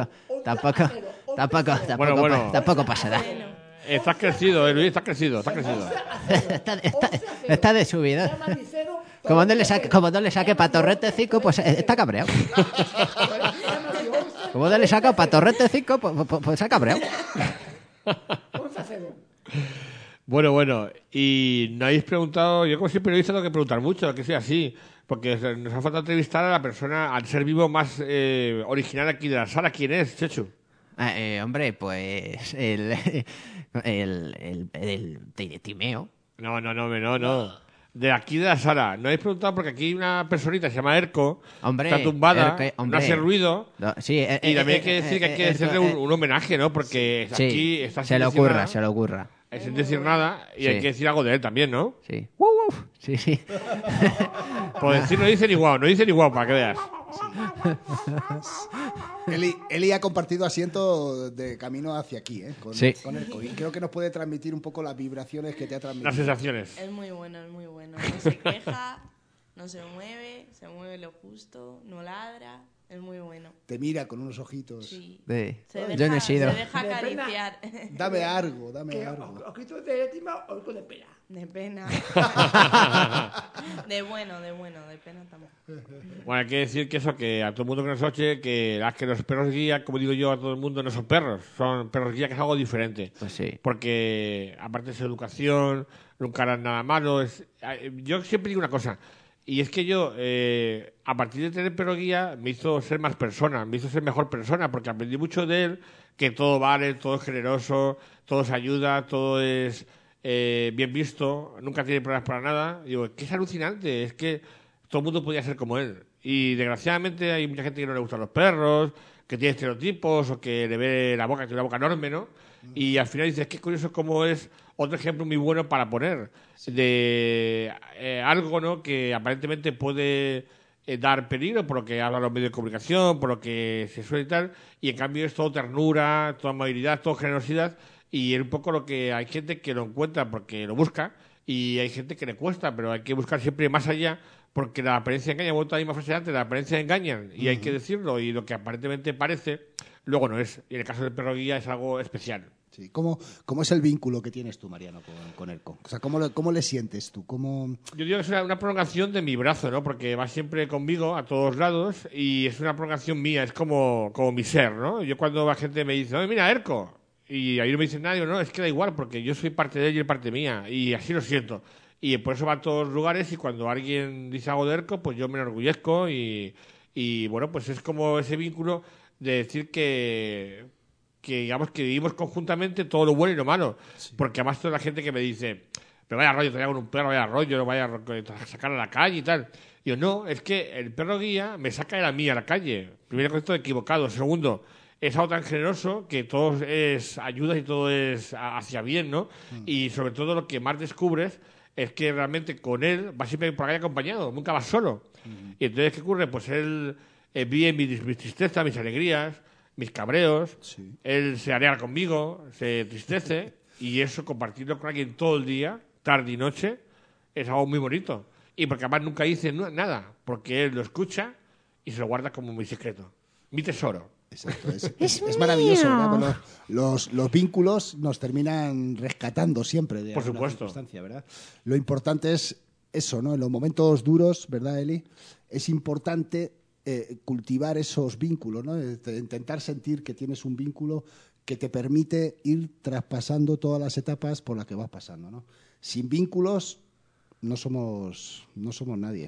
Tampoco pasa nada. Estás crecido, Luis, estás crecido. Está de subida. Como no le saque para Torrente 5, pues está cabreado. Como no le saca para Torrente 5, pues está cabreado. Bueno, y no habéis preguntado, yo como siempre periodista tengo que preguntar mucho, que sea así, porque nos ha faltado entrevistar a la persona, al ser vivo más original aquí de la sala. ¿Quién es, Chechu? Hombre, pues el Timeo. No. De aquí de la sala. No habéis preguntado porque aquí hay una personita se llama Erco, Hombre, está tumbada, hombre. no hace ruido. No, sí, Y también hay que decir que hay que hacerle un homenaje, ¿no? Porque sí, aquí está se le ocurra. Sin decir nada, y Sí. hay que decir algo de él también, ¿no? Sí. Sí. Por decir, no dicen igual, para que veas. Eli ha compartido asiento de camino hacia aquí, con Sí. Erco. Y creo que nos puede transmitir un poco las vibraciones que te ha transmitido. Las sensaciones. Es muy bueno. No se queja, no se mueve lo justo, no ladra. Es muy bueno. Te mira con unos ojitos. Sí. Yo no he sido. Se deja acariciar. Dame algo. Ojito de lástima, ojo de pena. De pena. de pena tampoco. Bueno, hay que decir que eso, que a todo el mundo que nos oye, que los perros guía, como digo yo a todo el mundo, no son perros, son perros guía, que es algo diferente. Pues sí. Porque aparte de su educación, nunca harán nada malo. Yo siempre digo una cosa, y es que yo, a partir de tener perro guía, me hizo ser más persona, me hizo ser mejor persona, porque aprendí mucho de él, que todo vale, todo es generoso, todo se ayuda, todo es bien visto, nunca tiene problemas para nada. Digo, que es alucinante, es que todo el mundo podía ser como él. Y desgraciadamente hay mucha gente que no le gustan los perros, que tiene estereotipos o que le ve la boca, que tiene una boca enorme, ¿no? Y al final dices, qué curioso cómo es otro ejemplo muy bueno para poner de algo, ¿no?, que aparentemente puede dar peligro por lo que hablan los medios de comunicación, por lo que se suele y tal, y en cambio es todo ternura, toda amabilidad, toda generosidad, y es un poco lo que hay gente que lo encuentra porque lo busca, y hay gente que le cuesta, pero hay que buscar siempre más allá, porque la apariencia engaña. Vuelto a la misma frase antes, la apariencia engaña, y hay que decirlo, y lo que aparentemente parece, luego no es. Y en el caso del perro guía es algo especial. Sí. ¿Cómo es el vínculo que tienes tú, Mariano, con Erco? O sea, ¿cómo le sientes tú? Yo digo que es una prolongación de mi brazo, ¿no? Porque va siempre conmigo a todos lados y es una prolongación mía, es como mi ser, ¿no? Yo cuando la gente me dice, oye, mira, Erco, y ahí no me dicen nada, digo, no, es que da igual, porque yo soy parte de él y él parte mía, y así lo siento. Y por eso va a todos los lugares y cuando alguien dice algo de Erco, pues yo me enorgullezco y bueno, pues es como ese vínculo de decir que digamos que vivimos conjuntamente todo lo bueno y lo malo. Sí. Porque además toda la gente que me dice, pero vaya rollo, te voy a con un perro, vaya rollo, no vaya a sacar a la calle y tal. Y yo, no, es que el perro guía me saca de la mía a la calle. Primero, con esto equivocado. Segundo, es algo tan generoso que todo es ayuda y todo es hacia bien, ¿no? Y sobre todo lo que más descubres es que realmente con él vas siempre por la calle acompañado, nunca vas solo. Y entonces, ¿qué ocurre? Pues él vive mis tristezas, mis alegrías, mis cabreos, sí. Él se alegra conmigo, se tristece y eso, compartirlo con alguien todo el día, tarde y noche, es algo muy bonito. Y porque además nunca dice nada, porque él lo escucha y se lo guarda como mi secreto, mi tesoro. Exacto, es maravilloso, ¿verdad? Los vínculos nos terminan rescatando siempre de alguna circunstancia, ¿verdad? Lo importante es eso, ¿no? En los momentos duros, ¿verdad, Eli? Es importante cultivar esos vínculos, ¿no? Intentar sentir que tienes un vínculo que te permite ir traspasando todas las etapas por las que vas pasando, ¿no? Sin vínculos no somos nadie.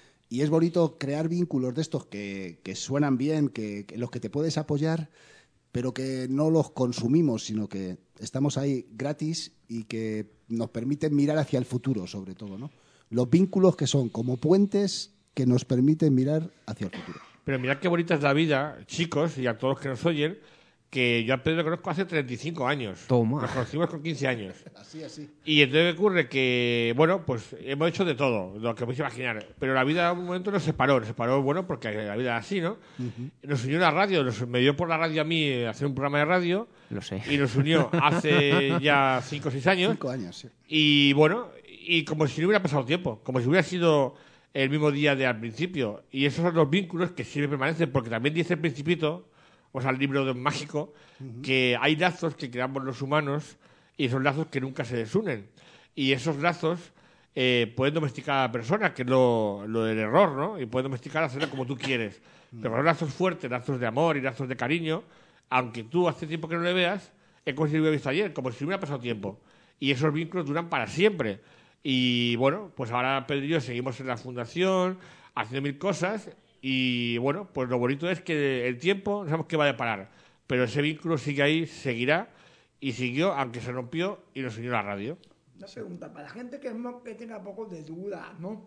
Y es bonito crear vínculos de estos que suenan bien, que los que te puedes apoyar, pero que no los consumimos, sino que estamos ahí gratis y que nos permiten mirar hacia el futuro, sobre todo, ¿no? Los vínculos que son como puentes que nos permiten mirar hacia el futuro. Pero mirad qué bonita es la vida, chicos, y a todos los que nos oyen, que yo a Pedro lo conozco hace 35 años. Toma. Nos conocimos con 15 años. Así. Y entonces ocurre que, bueno, pues hemos hecho de todo, lo que podéis imaginar. Pero la vida en un momento nos separó, bueno, porque la vida es así, ¿no? Uh-huh. Nos unió la radio, me dio por la radio a mí hacer un programa de radio. Lo sé. Y nos unió hace ya 5 o 6 años. 5 años, sí. Y bueno, y como si no hubiera pasado tiempo, como si hubiera sido el mismo día de al principio. Y esos son los vínculos que siempre permanecen, porque también dice el Principito, o sea, el libro de mágico, que hay lazos que creamos los humanos y son lazos que nunca se desunen. Y esos lazos pueden domesticar a la persona, que es lo del error, ¿no? Y pueden domesticar, hacerlo como tú quieres. Pero los lazos fuertes, lazos de amor y lazos de cariño, aunque tú hace tiempo que no le veas, es como si lo hubiera visto ayer, como si hubiera pasado tiempo. Y esos vínculos duran para siempre. Y bueno, pues ahora Pedro y yo seguimos en la fundación, haciendo 1000 cosas. Y bueno, pues lo bonito es que el tiempo no sabemos qué va a deparar, pero ese vínculo sigue ahí, seguirá y siguió, aunque se rompió y nos unió la radio. Una pregunta para la gente que tenga poco de duda, ¿no?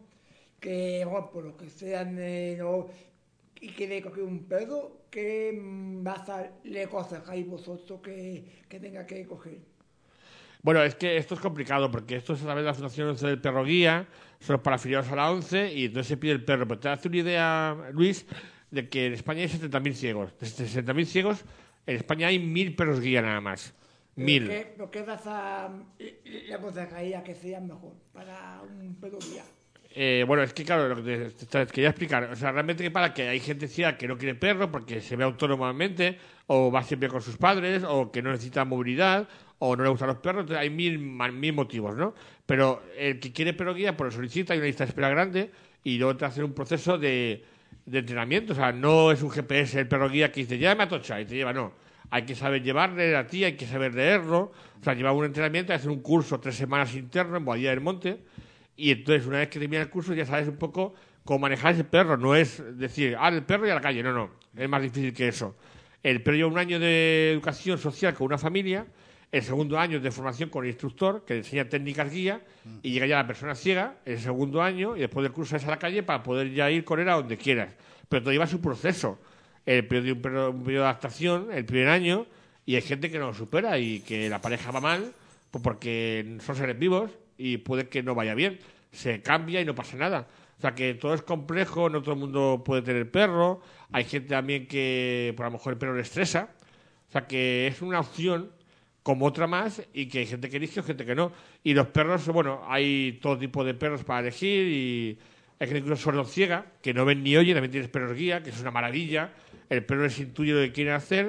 Que bueno, por lo que sean no, y quiere coger un pedo, ¿qué baza le aconsejáis vosotros que tenga que coger? Bueno, es que esto es complicado porque esto es a través de la Fundación 11 del Perro Guía, son para afiliados a la 11 y entonces se pide el perro. Pero te hace una idea, Luis, de que en España hay 70.000 ciegos. De 60.000 ciegos, en España hay 1.000 perros guía nada más. 1.000. ¿Qué raza le aconsejáis a que sea mejor para un perro guía? Bueno, es que claro, lo que te quería explicar, o sea, realmente que para que hay gente ciega que no quiere perro porque se ve autónomamente o va siempre con sus padres o que no necesita movilidad o no le gustan los perros, entonces hay mil motivos, ¿no? Pero el que quiere perro guía pues lo solicita, hay una lista de espera grande y luego te hacen un proceso de entrenamiento, o sea, no es un GPS el perro guía que dice, llévame a Atocha y te lleva, no. Hay que saber llevarle a ti, hay que saber leerlo, o sea, lleva un entrenamiento, hacer un curso 3 semanas interno en Boadilla del Monte. Y entonces, una vez que termina el curso, ya sabes un poco cómo manejar ese perro. No es decir, el perro y a la calle. No. Es más difícil que eso. El perro lleva un año de educación social con una familia, el segundo año de formación con el instructor, que le enseña técnicas guía, y llega ya la persona ciega, el segundo año, y después del curso es a la calle para poder ya ir con él a donde quieras. Pero todo lleva su proceso. El periodo de adaptación, el primer año, y hay gente que no lo supera y que la pareja va mal, pues porque son seres vivos, y puede que no vaya bien. Se cambia y no pasa nada. O sea que todo es complejo, no todo el mundo puede tener perro. Hay gente también que por a lo mejor el perro le estresa. O sea que es una opción como otra más y que hay gente que elige o gente que no. Y los perros, bueno, hay todo tipo de perros para elegir y hay gente incluso sordo-ciega, que no ven ni oyen, también tienes perros guía, que es una maravilla. El perro les intuye lo que quieren hacer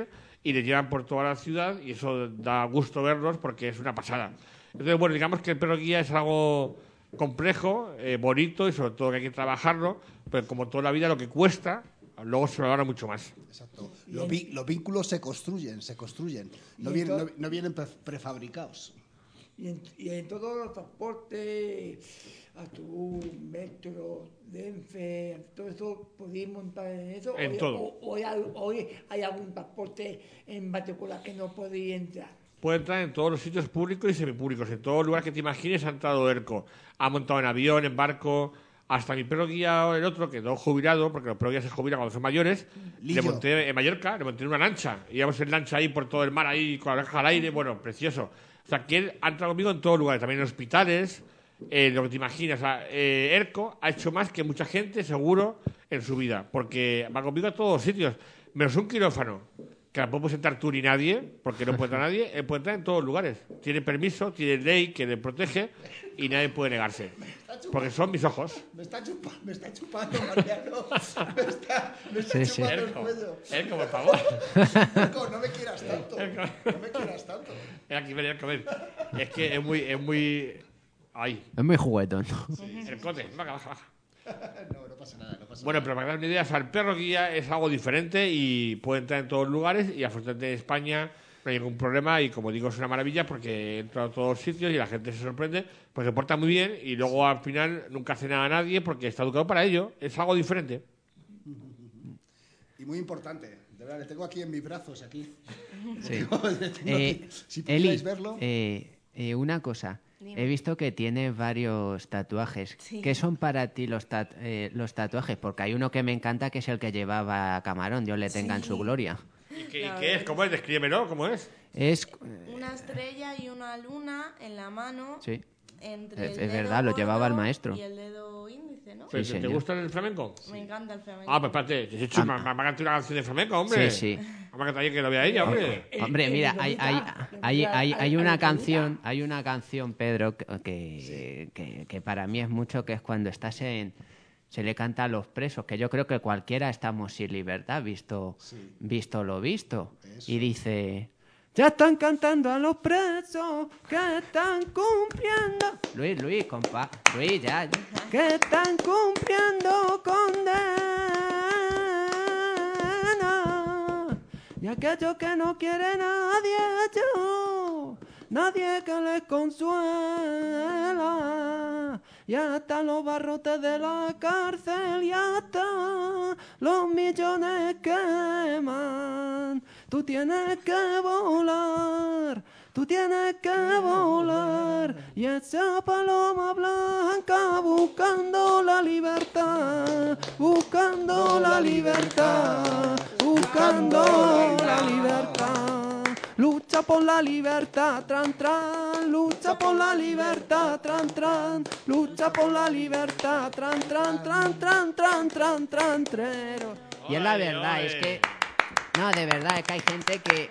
y les llevan por toda la ciudad y eso da gusto verlos porque es una pasada. Entonces, bueno, digamos que el perro guía es algo complejo, bonito y sobre todo que hay que trabajarlo, pero como toda la vida lo que cuesta, luego se valora mucho más. Exacto. Los vínculos se construyen. No vienen prefabricados. Y en todos los transportes, autobús, metro, Renfe, todo eso, ¿podéis montar en eso? En todo. Hoy hay algún transporte en particular que no podéis entrar. Puede entrar en todos los sitios públicos y semipúblicos, en todos los lugares que te imagines ha entrado ERCO. Ha montado en avión, en barco, hasta mi perro guía, el otro, quedó jubilado, porque los perros guías se jubilan cuando son mayores. Lillo. Le monté en Mallorca, le monté en una lancha. Íbamos en lancha ahí por todo el mar, ahí con la oreja al aire, bueno, precioso. O sea, que él ha entrado conmigo en todos los lugares, también en hospitales, lo que te imaginas. O sea, ERCO ha hecho más que mucha gente, seguro, en su vida, porque va conmigo a todos los sitios, menos un quirófano, que tampoco puede entrar tú ni nadie, porque no puede entrar nadie, él puede entrar en todos los lugares. Tiene permiso, tiene ley que le protege y nadie puede negarse. Porque son mis ojos. Me está chupando, Mariano. Me está Sí. chupando el cuello. ERCO, por favor. Erco, no me quieras tanto. Ven aquí, ven, ERCO, ven. Es que es muy... Ay, Es muy juguetón. ERCOte, baja. No pasa nada. Bueno, pero para que dar una idea, o sea, el perro guía es algo diferente y puede entrar en todos los lugares y afortunadamente en España no hay ningún problema y como digo es una maravilla porque entra a todos los sitios y la gente se sorprende, pues se porta muy bien y luego al final nunca hace nada a nadie porque está educado para ello, es algo diferente. Y muy importante, de verdad, le tengo aquí en mis brazos, aquí. Sí. Si pudierais Eli, verlo. una cosa. Dime. He visto que tienes varios tatuajes. Sí. ¿Qué son para ti los tatuajes? Porque hay uno que me encanta que es el que llevaba Camarón. Dios le tenga en su gloria. ¿Y qué es? ¿Cómo es? Descríbemelo, ¿cómo es? Es... Una estrella y una luna en la mano. Sí. Entre Es el dedo verdad, lo llevaba el gordo maestro. Y el dedo índice, ¿no? ¿Pero Sí, ¿Te señor. gusta el flamenco? Me encanta el flamenco. Ah, pues espérate, te he hecho, me ha cantado una canción de flamenco, hombre. Sí. Vamos a cantar ahí que lo vea ella, hombre. Hombre, mira, hay una canción, Pedro, que para mí es mucho, que es cuando estás se le canta a los presos, que yo creo que cualquiera estamos sin libertad, visto lo visto. Y dice, ya están cantando a los presos que están cumpliendo. Luis, compa, Luis, ya. Que están cumpliendo condena. Y aquellos que no quiere nadie que les consuela. Y hasta los barrotes de la cárcel y hasta los millones queman. Tú tienes que volar. Y esa paloma blanca buscando la libertad. Lucha por la libertad, tran, lucha por la libertad, tran, lucha por la libertad, tran, trero. Y es la verdad, es que... No, de verdad, es que hay gente que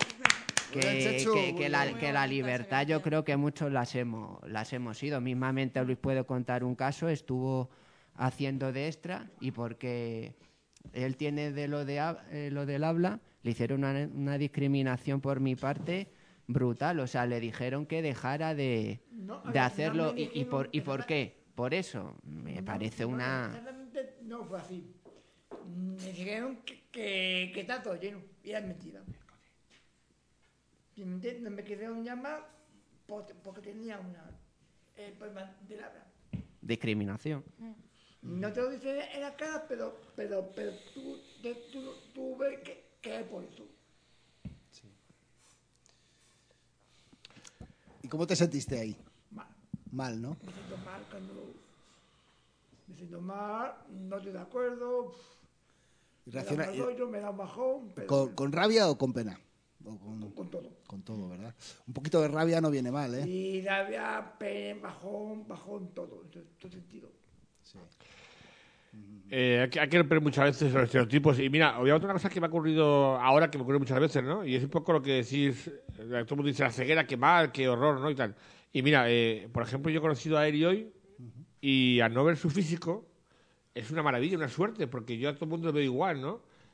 la libertad yo creo que muchos las hemos ido. Mismamente Luis puede contar un caso, estuvo haciendo de extra y porque él tiene de lo del habla, le hicieron una discriminación por mi parte brutal. O sea, le dijeron que dejara de hacerlo. ¿Y por qué? Por eso. Me parece una... Exactamente no fue así. Me dijeron que está todo lleno. Y era mentira. Simplemente no me quisieron llamar porque tenía una problema del habla. Discriminación. No te lo dice en la cara, pero tú ves que es por eso. ¿Y cómo te sentiste ahí? Mal, ¿no? Me siento mal no estoy de acuerdo. Me da un bajón. Pero ¿Con rabia o con pena? O con todo. Con todo, ¿verdad? Un poquito de rabia no viene mal, ¿eh? Y rabia, pena, bajón, todo. En todo sentido. Sí. Hay que romper muchas veces los estereotipos. Y mira, había otra cosa que me ha ocurrido ahora, que me ocurre muchas veces, ¿no? Y es un poco lo que decís, todo el mundo dice la ceguera, qué mal, qué horror, ¿no? Y tal. Y mira, por ejemplo, yo he conocido a Eri hoy y al no ver su físico, es una maravilla, una suerte, porque yo a todo el mundo lo veo igual, ¿no?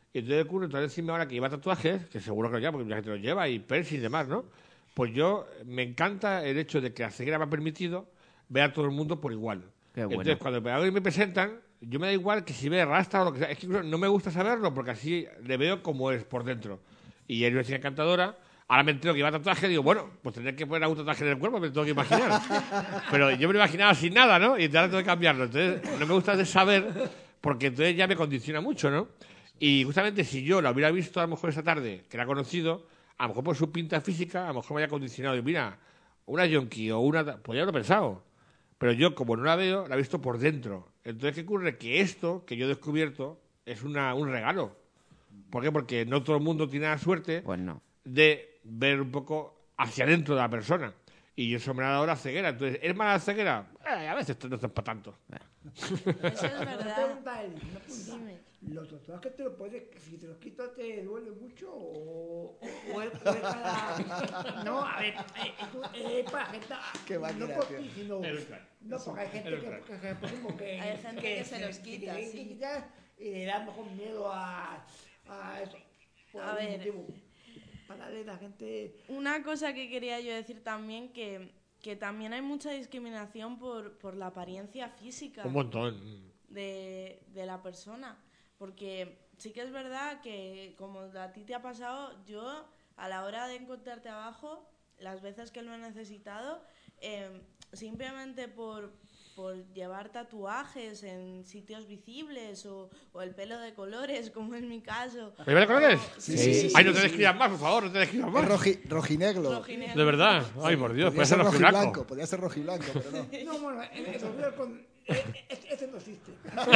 Y entonces ocurre, entonces decirme ahora que lleva tatuajes, que seguro que lo lleva, porque mucha gente los lleva, y piercing y demás, ¿no? Pues yo, me encanta el hecho de que la ceguera me ha permitido ver a todo el mundo por igual. Qué bueno. Entonces, cuando me presentan, yo me da igual que si ve rasta o lo que sea. Es que no me gusta saberlo, porque así le veo como es por dentro. Y es una chica encantadora. Ahora me entero que lleva tatuaje, digo, bueno, pues tendré que poner algún tatuaje en el cuerpo, me lo tengo que imaginar. Pero yo me lo imaginaba sin nada, ¿no? Y entonces ahora tengo que cambiarlo. Entonces, no me gusta de saber, porque entonces ya me condiciona mucho, ¿no? Y justamente si yo la hubiera visto a lo mejor esa tarde, que la he conocido, a lo mejor por su pinta física, a lo mejor me haya condicionado. Y mira, una yonki o una... Pues ya lo he pensado. Pero yo, como no la veo, la he visto por dentro. Entonces, ¿qué ocurre? Que esto que yo he descubierto es un regalo. ¿Por qué? Porque no todo el mundo tiene la suerte Pues no. de ver un poco hacia adentro de la persona. Y eso me ha dado la ceguera. Entonces, ¿es mala la ceguera? A veces no es para tanto. Eso es Una verdad. pregunta, Eli, una pregunta. Dime. ¿Los tatuajes te los puedes, si te los quitas te duele mucho o es cada... No, a ver, es para gente... Qué máquina, no por tío. ti, sino... No, porque hay gente por ejemplo, que... Hay gente que se los quita, que sí. quitar y le da mejor miedo a eso. Por A algún ver. motivo. Para darle a la gente... Una cosa que quería yo decir también, que también hay mucha discriminación por la apariencia física Un montón. de la persona. Porque sí que es verdad que, como a ti te ha pasado, yo, a la hora de encontrarte abajo, las veces que lo he necesitado, simplemente por llevar tatuajes en sitios visibles o el pelo de colores, como es mi caso. ¿Me lleva de colores? Sí. Ay, no te describas más, por favor, no te describas Es más. rojinegro. Rojinegro. De verdad. Ay, por Dios, puede ser rojiblanco. Podría ser rojiblanco, pero no. No, bueno, eso ese no existe.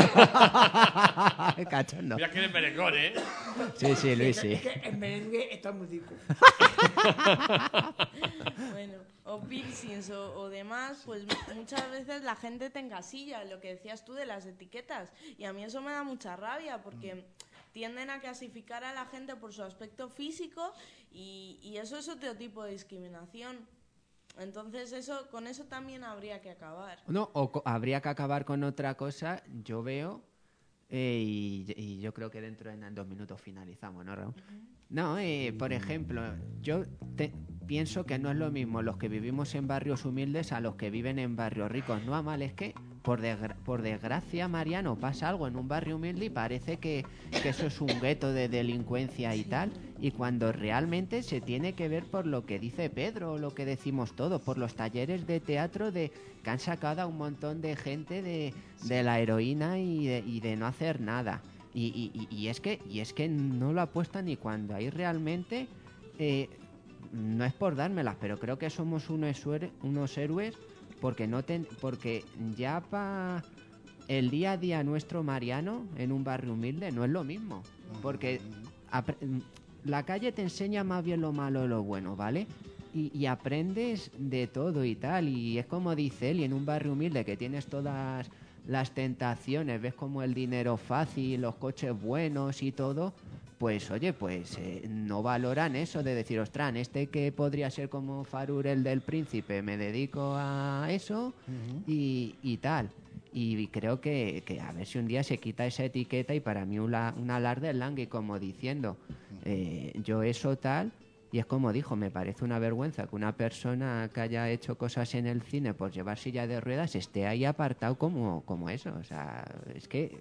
Cachondo. Mira que eres merecón, ¿eh? Sí, sí, Luis, sí. Es que el merengue está muy rico. Bueno, o piercings o demás, pues muchas veces la gente te encasilla, lo que decías tú de las etiquetas. Y a mí eso me da mucha rabia porque tienden a clasificar a la gente por su aspecto físico y eso es otro tipo de discriminación. Entonces con eso también habría que acabar. No, habría que acabar con otra cosa, yo veo, y yo creo que dentro de 2 minutos finalizamos, ¿no, Raúl? No, por ejemplo, yo pienso que no es lo mismo los que vivimos en barrios humildes a los que viven en barrios ricos. No, mal, es que por desgracia, Mariano, pasa algo en un barrio humilde y parece que eso es un gueto de delincuencia y tal, y cuando realmente se tiene que ver por lo que dice Pedro, o lo que decimos todos, por los talleres de teatro que han sacado a un montón de gente de la heroína y de no hacer nada. Y es que no lo apuestan ni cuando hay realmente... no es por dármelas, pero creo que somos unos héroes porque ya para el día a día nuestro, Mariano, en un barrio humilde no es lo mismo. Porque la calle te enseña más bien lo malo y lo bueno, ¿vale? Y aprendes de todo y tal. Y es como dice él, y en un barrio humilde que tienes todas las tentaciones, ves como el dinero fácil, los coches buenos y todo, pues oye, no valoran eso de decir, ostras, este que podría ser como Farur, el del príncipe, me dedico a eso y tal. Y creo que a ver si un día se quita esa etiqueta y para mí un alarde es langui, como diciendo, yo eso tal. Y es como dijo, me parece una vergüenza que una persona que haya hecho cosas en el cine por llevar silla de ruedas esté ahí apartado como eso. O sea, es que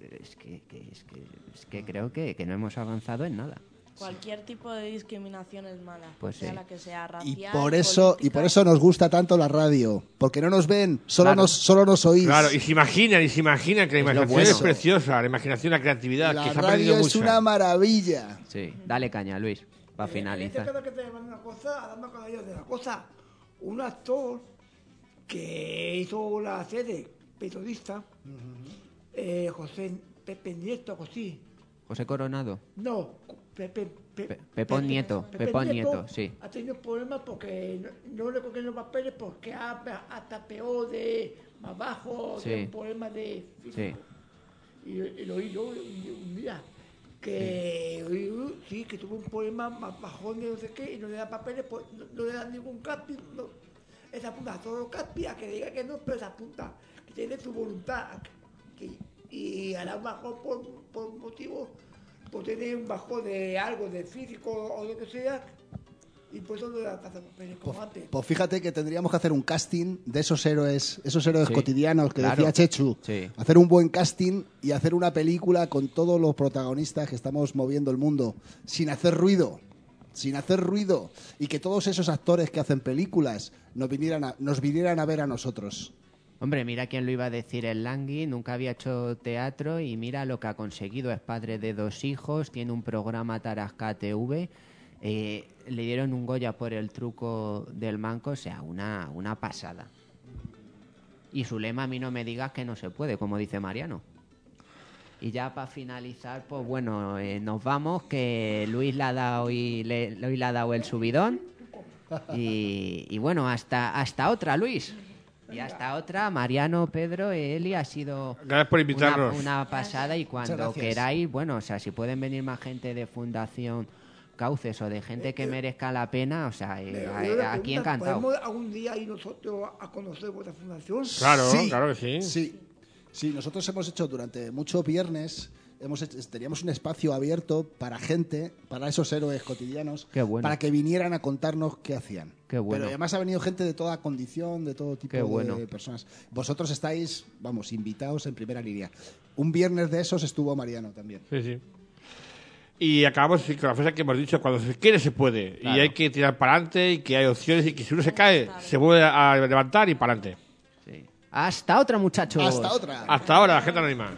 creo que no hemos avanzado en nada. Cualquier tipo de discriminación es mala, Pues sea sí. la que sea, Y racial, por eso política. nos gusta tanto la radio, porque no nos ven, solo Claro. nos oís. Claro, y se imaginan que la imaginación bueno. es preciosa, la imaginación, la creatividad, La que se ha perdido radio es mucho. una maravilla. Sí, dale caña, Luis, para En este finalizar. caso que te llaman una cosa, hablando con ellos de la cosa, un actor que hizo la serie periodista, José Pepe Nieto, algo así. José Coronado. No, Pepón Nieto, Pepón Nieto, sí. Ha tenido problemas porque no le cogieron los papeles porque hasta peor de más bajo, Sí. de un problema de físico. Sí. Y lo oí yo un día que sí, que tuvo un problema más bajón de no sé qué y no le da papeles, pues no le dan ningún casting, esa apunta a todo casting, a que diga que no, pero esa apunta, que tiene su voluntad y a lo mejor por motivos pues tiene un bajón de algo, de físico o lo que sea, y pues no la casa papeles como antes. Pues fíjate que tendríamos que hacer un casting de esos héroes Sí, cotidianos que claro. decía Chechu. Sí. Hacer un buen casting y hacer una película con todos los protagonistas que estamos moviendo el mundo, sin hacer ruido. Y que todos esos actores que hacen películas nos vinieran a ver a nosotros. Hombre, mira quién lo iba a decir, el Langui nunca había hecho teatro y mira lo que ha conseguido. Es padre de 2 hijos, tiene un programa Tarasca TV, le dieron un Goya por el truco del manco, o sea, una pasada. Y su lema, a mí no me digas que no se puede, como dice Mariano. Y ya para finalizar, pues bueno, nos vamos, que Luis le ha dado, hoy le ha dado el subidón. Y bueno, hasta otra, Luis. Y hasta otra, Mariano, Pedro, Eli, ha sido Gracias por invitarnos. una pasada. Y Muchas cuando gracias. queráis, bueno, o sea, si pueden venir más gente de Fundación Cauces o de gente que merezca la pena, o sea, aquí encantado. ¿Podemos algún día ir nosotros a conocer vuestra fundación? Claro, claro que sí. Sí, nosotros hemos hecho durante muchos viernes, teníamos un espacio abierto para gente, para esos héroes cotidianos, Qué bueno. para que vinieran a contarnos qué hacían. Qué bueno. Pero además ha venido gente de toda condición, de todo tipo Qué bueno. de personas. Vosotros estáis, vamos, invitados en primera línea. Un viernes de esos estuvo Mariano también. Sí. Y acabamos con la frase que hemos dicho, cuando se quiere se puede. Claro. Y hay que tirar para adelante y que hay opciones y que si uno se cae, se vuelve a levantar y para adelante. Sí. Hasta otra, muchachos. Hasta otra. Hasta ahora, la gente anónima.